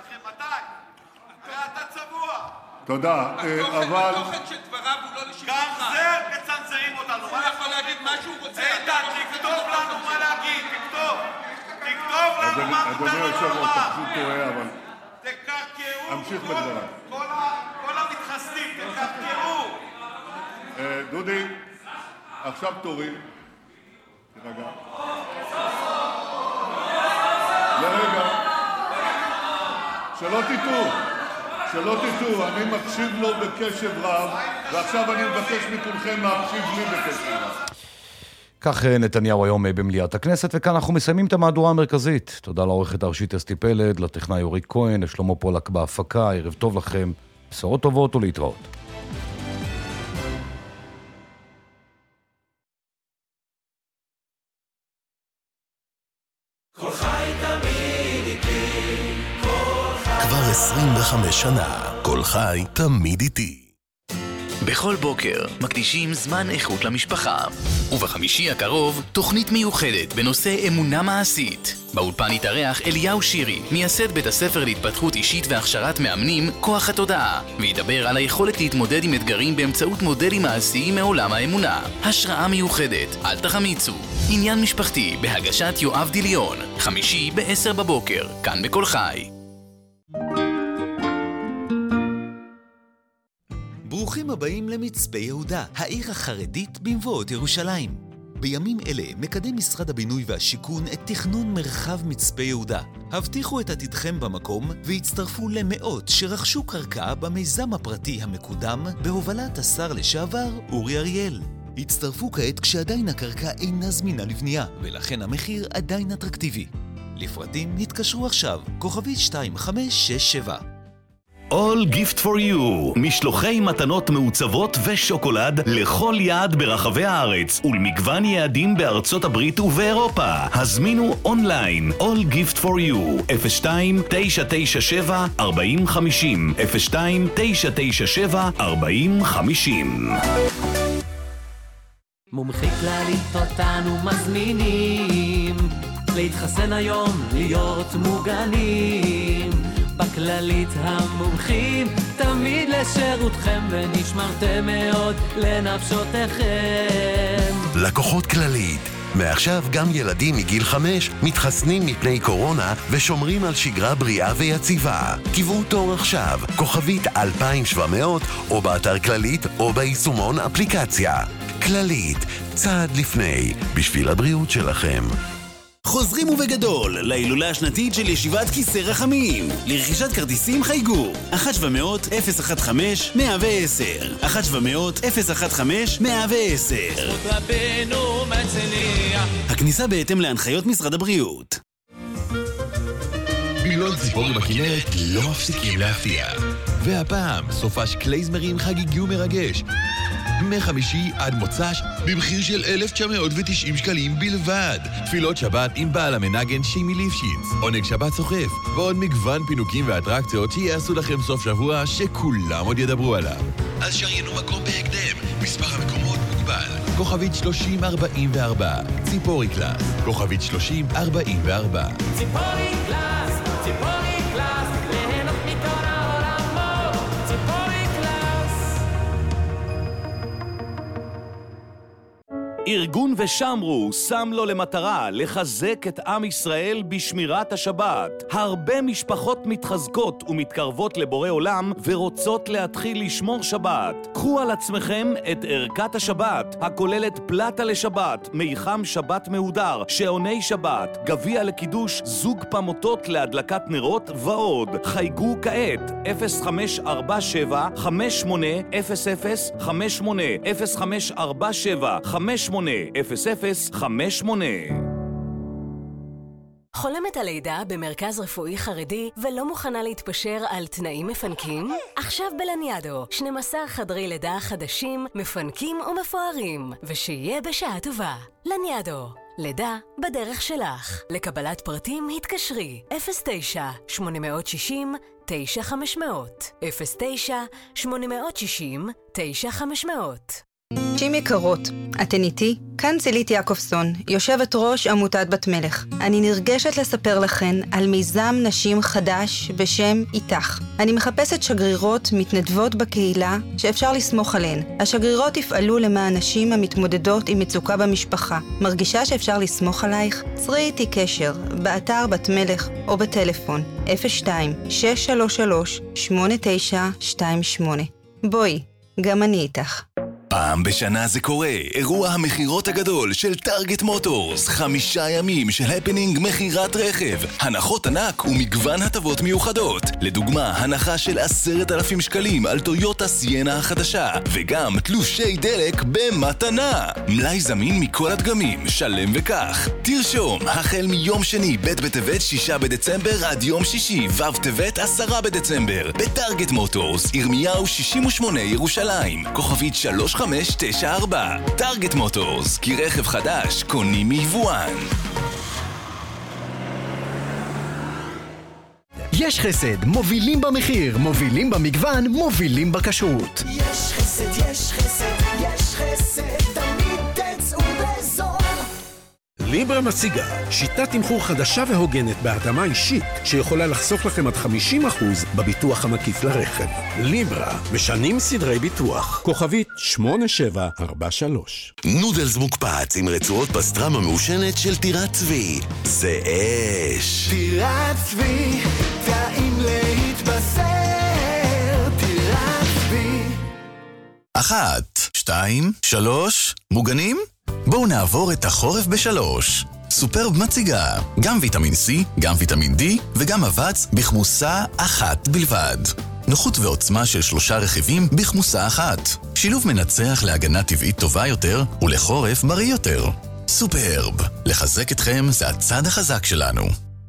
תודה, אבל... גם זה מצנזרים אותנו. הוא יכול להגיד מה שהוא רוצה. איתן, תכתוב לנו מה להגיד, תכתוב. תכתוב לנו מה מותר לנו לומר. אדוני היושב-ראש, אתה פשוט טועה, אבל... תקרקעו. אמשיך בדבריי. כל המתחסדים, תקרקעו. דודי, עכשיו תורי. תרגע. לרגע. שלא תטעו. שלא תטעו, אני מקשיב לו בקשב רב, ועכשיו אני מבקש מכולכם להקשיב לי בקשב רב. כך נתניהו היום במליאת הכנסת, וכאן אנחנו מסיימים את המהדורה המרכזית. תודה לעורכת הראשית אסתי פלד, לטכנאי אורי כהן, לשלמה פולק בהפקה, ערב טוב לכם, בשורות טובות ולהתראות. כבר עשרים וחמש שנה, כל חי תמיד איתי. בכל בוקר מקדישים זמן איכות למשפחה. ובחמישי הקרוב, תוכנית מיוחדת בנושא אמונה מעשית. באולפן יתארח אליהו שירי, מייסד בית הספר להתפתחות אישית והכשרת מאמנים, כוח התודעה, וידבר על היכולת להתמודד עם אתגרים באמצעות מודלים מעשיים מעולם האמונה. השראה מיוחדת, אל תחמיצו. עניין משפחתי בהגשת יואב דיליון, חמישי בעשר בבוקר, כאן בכל חי. ברוכים הבאים למצפה יהודה, העיר החרדית במבואות ירושלים. בימים אלה מקדם משרד הבינוי והשיכון את תכנון מרחב מצפה יהודה. הבטיחו את עתידכם במקום והצטרפו למאות שרכשו קרקע במיזם הפרטי המקודם בהובלת השר לשעבר אורי אריאל. הצטרפו כעת כשעדיין הקרקע אינה זמינה לבנייה, ולכן המחיר עדיין אטרקטיבי. לפרטים התקשרו עכשיו, כוכבית שתיים חמש שש שבע. All Gift for You, משלוחי מתנות מעוצבות ושוקולד לכל יעד ברחבי הארץ ולמגוון יעדים בארצות הברית ובאירופה. הזמינו אונליין All Gift for You, אפס שתיים תשע תשע שבע ארבעים חמישים, אפס שתיים תשע תשע שבע ארבעים חמישים. מומחי כללית אותנו מזמינים להתחסן היום, להיות מוגנים בכללית המומחים תמיד לשירותכם ונשמרתם מאוד לנפשותיכם. לקוחות כללית, מעכשיו גם ילדים מגיל חמש מתחסנים מפני קורונה ושומרים על שגרה בריאה ויציבה. קיבלו תור עכשיו, כוכבית אלפיים ושבע מאות, או באתר כללית או ביישומון אפליקציה. כללית, צעד לפני, בשביל הבריאות שלכם. חוזרים ובגדול להילולה השנתית של ישיבת כיסא רחמים. לרכישת כרטיסים חייגו אחת שבע מאות אפס אחת חמש מאה ועשר אחת שבע מאות אפס אחת חמש מאה ועשר. רבנו מצליח. הכניסה בהתאם להנחיות משרד הבריאות. מילון ציפורי בכנרת לא מפסיקים להפתיע. והפעם סופש קלייזמרים חגיגי ומרגש מחמישי עד מוצ"ש במחיר של אלף תשע מאות ותשעים שקלים בלבד. תפילות שבת עם בעל המנגן שימי ליפשיץ, עונג שבת סוחף ועוד מגוון פינוקים ואטרקציות שיעשו לכם סוף שבוע שכולם עוד ידברו עליו. אז שריינו מקום בהקדם, מספר המקומות מוגבל. כוכבית שלושים ארבעים וארבע, ציפורי קלאס. כוכבית שלושים ארבעים וארבע. ציפורי קלאס, ציפורי קלאס, ליהנות מכל העולמות, ציפורי קלאס. ארגון ושמרו שם לו למטרה לחזק את עם ישראל בשמירת השבת. הרבה משפחות מתחזקות ומתקרבות לבורא עולם ורוצות להתחיל לשמור שבת. קחו על עצמכם את ערכת השבת, הכוללת פלטה לשבת, מיחם שבת מהודר, שעוני שבת, גביע לקידוש, זוג פמוטות להדלקת נרות ועוד. חייגו כעת אפס חמש ארבע שבע חמש שמונה אפס אפס חמש שמונה אפס חמש ארבע שבע חמש שמונה אפס אפס חמש שמונה. חולמת על לידה במרכז רפואי חרדי ולא מוכנה להתפשר על תנאים מפנקים? עכשיו בלניאדו, שנים עשר חדרי לידה חדשים, מפנקים ומפוארים, ושיהיה בשעה טובה. לניאדו, לידה בדרך שלך. לקבלת פרטים התקשרי אפס תשע שמונה שש אפס תשע חמש אפס אפס אפס תשע שמונה שש אפס תשע חמש אפס. נשים יקרות, אתן איתי? כאן צילית יעקובסון, יושבת ראש עמותת בת מלך. אני נרגשת לספר לכן על מיזם נשים חדש בשם איתך. אני מחפשת שגרירות מתנדבות בקהילה שאפשר לסמוך עליהן. השגרירות יפעלו למען נשים המתמודדות עם מצוקה במשפחה. מרגישה שאפשר לסמוך עלייך? צרי איתי קשר, באתר בת מלך או בטלפון אפס שתיים שש שלוש שלוש שמונה תשע שתיים שמונה. בואי, גם אני איתך. פעם בשנה זה קורה, אירוע המחירות הגדול של טארגט מוטורס, חמישה ימים של הפנינג מחירת רכב, הנחות ענק ומגוון הטבות מיוחדות, לדוגמה הנחה של עשרת אלפים שקלים על טויוטה סיינה החדשה, וגם תלושי דלק במתנה. מלאי זמין מכל הדגמים, שלם וכך. תרשום, החל מיום שני ב' בטבת שישה בדצמבר עד יום שישי ו' טבת עשרה בדצמבר, בטארגט מוטורס, ירמיהו שישים ושמונה ירושלים, כוכבית שלוש חמש תשע ארבע. טארגט מוטורס, כי רכב חדש קונים מיבואן. יש חסד, מובילים במחיר, מובילים במגוון, מובילים בכשרות. יש חסד, יש חסד, יש חסד, תמיד תצאו בזול. ליברה מציגה שיטת תמחור חדשה והוגנת בהתאמה אישית שיכולה לחסוך לכם עד חמישים אחוז בביטוח המקיף לרכב. ליברה, משנים סדרי ביטוח. כוכבית שמונה שבע ארבע שלוש. נודלס מוקפץ עם רצועות פסטרמה מעושנת של טירת צבי. זה אש. טירת צבי, טעים להתבשר. טירת צבי. אחת, שתיים, שלוש, מוגנים? בואו נעבור את החורף בשלוש. סופרב מציגה גם ויטמין C, גם ויטמין D וגם אבץ בכמוסה אחת בלבד. נוחות ועוצמה של שלושה רכיבים בכמוסה אחת. שילוב מנצח להגנה טבעית טובה יותר ולחורף בריא יותר. סופרב, לחזק אתכם זה הצד החזק שלנו.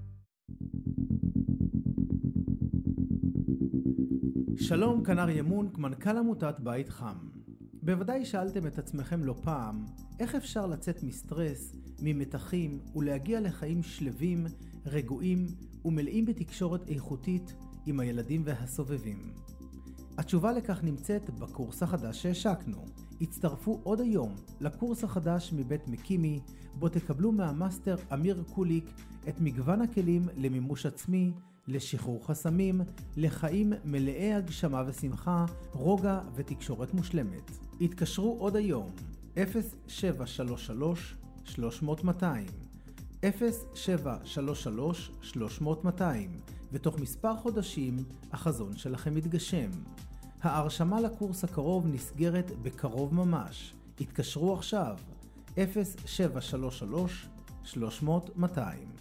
שלום, כאן אריה מונק, מנכ"ל עמותת בית חם. בוודאי שאלתם את עצמכם לא פעם, איך אפשר לצאת מסטרס, ממתחים ולהגיע לחיים שלווים, רגועים ומלאים בתקשורת איכותית עם הילדים והסובבים. התשובה לכך נמצאת בקורס החדש שהשקנו. הצטרפו עוד היום לקורס החדש מבית מקימי, בו תקבלו מהמאסטר אמיר קוליק את מגוון הכלים למימוש עצמי, לשחרור חסמים, לחיים מלאי הגשמה ושמחה, רוגע ותקשורת מושלמת. התקשרו עוד היום, אפס שבע שלוש שלוש שלוש מאות מאתיים, אפס שבע שלוש שלוש שלוש מאות מאתיים, ותוך מספר חודשים החזון שלכם מתגשם. ההרשמה לקורס הקרוב נסגרת בקרוב ממש. התקשרו עכשיו, אפס שבע שלוש שלוש שלוש מאות מאתיים.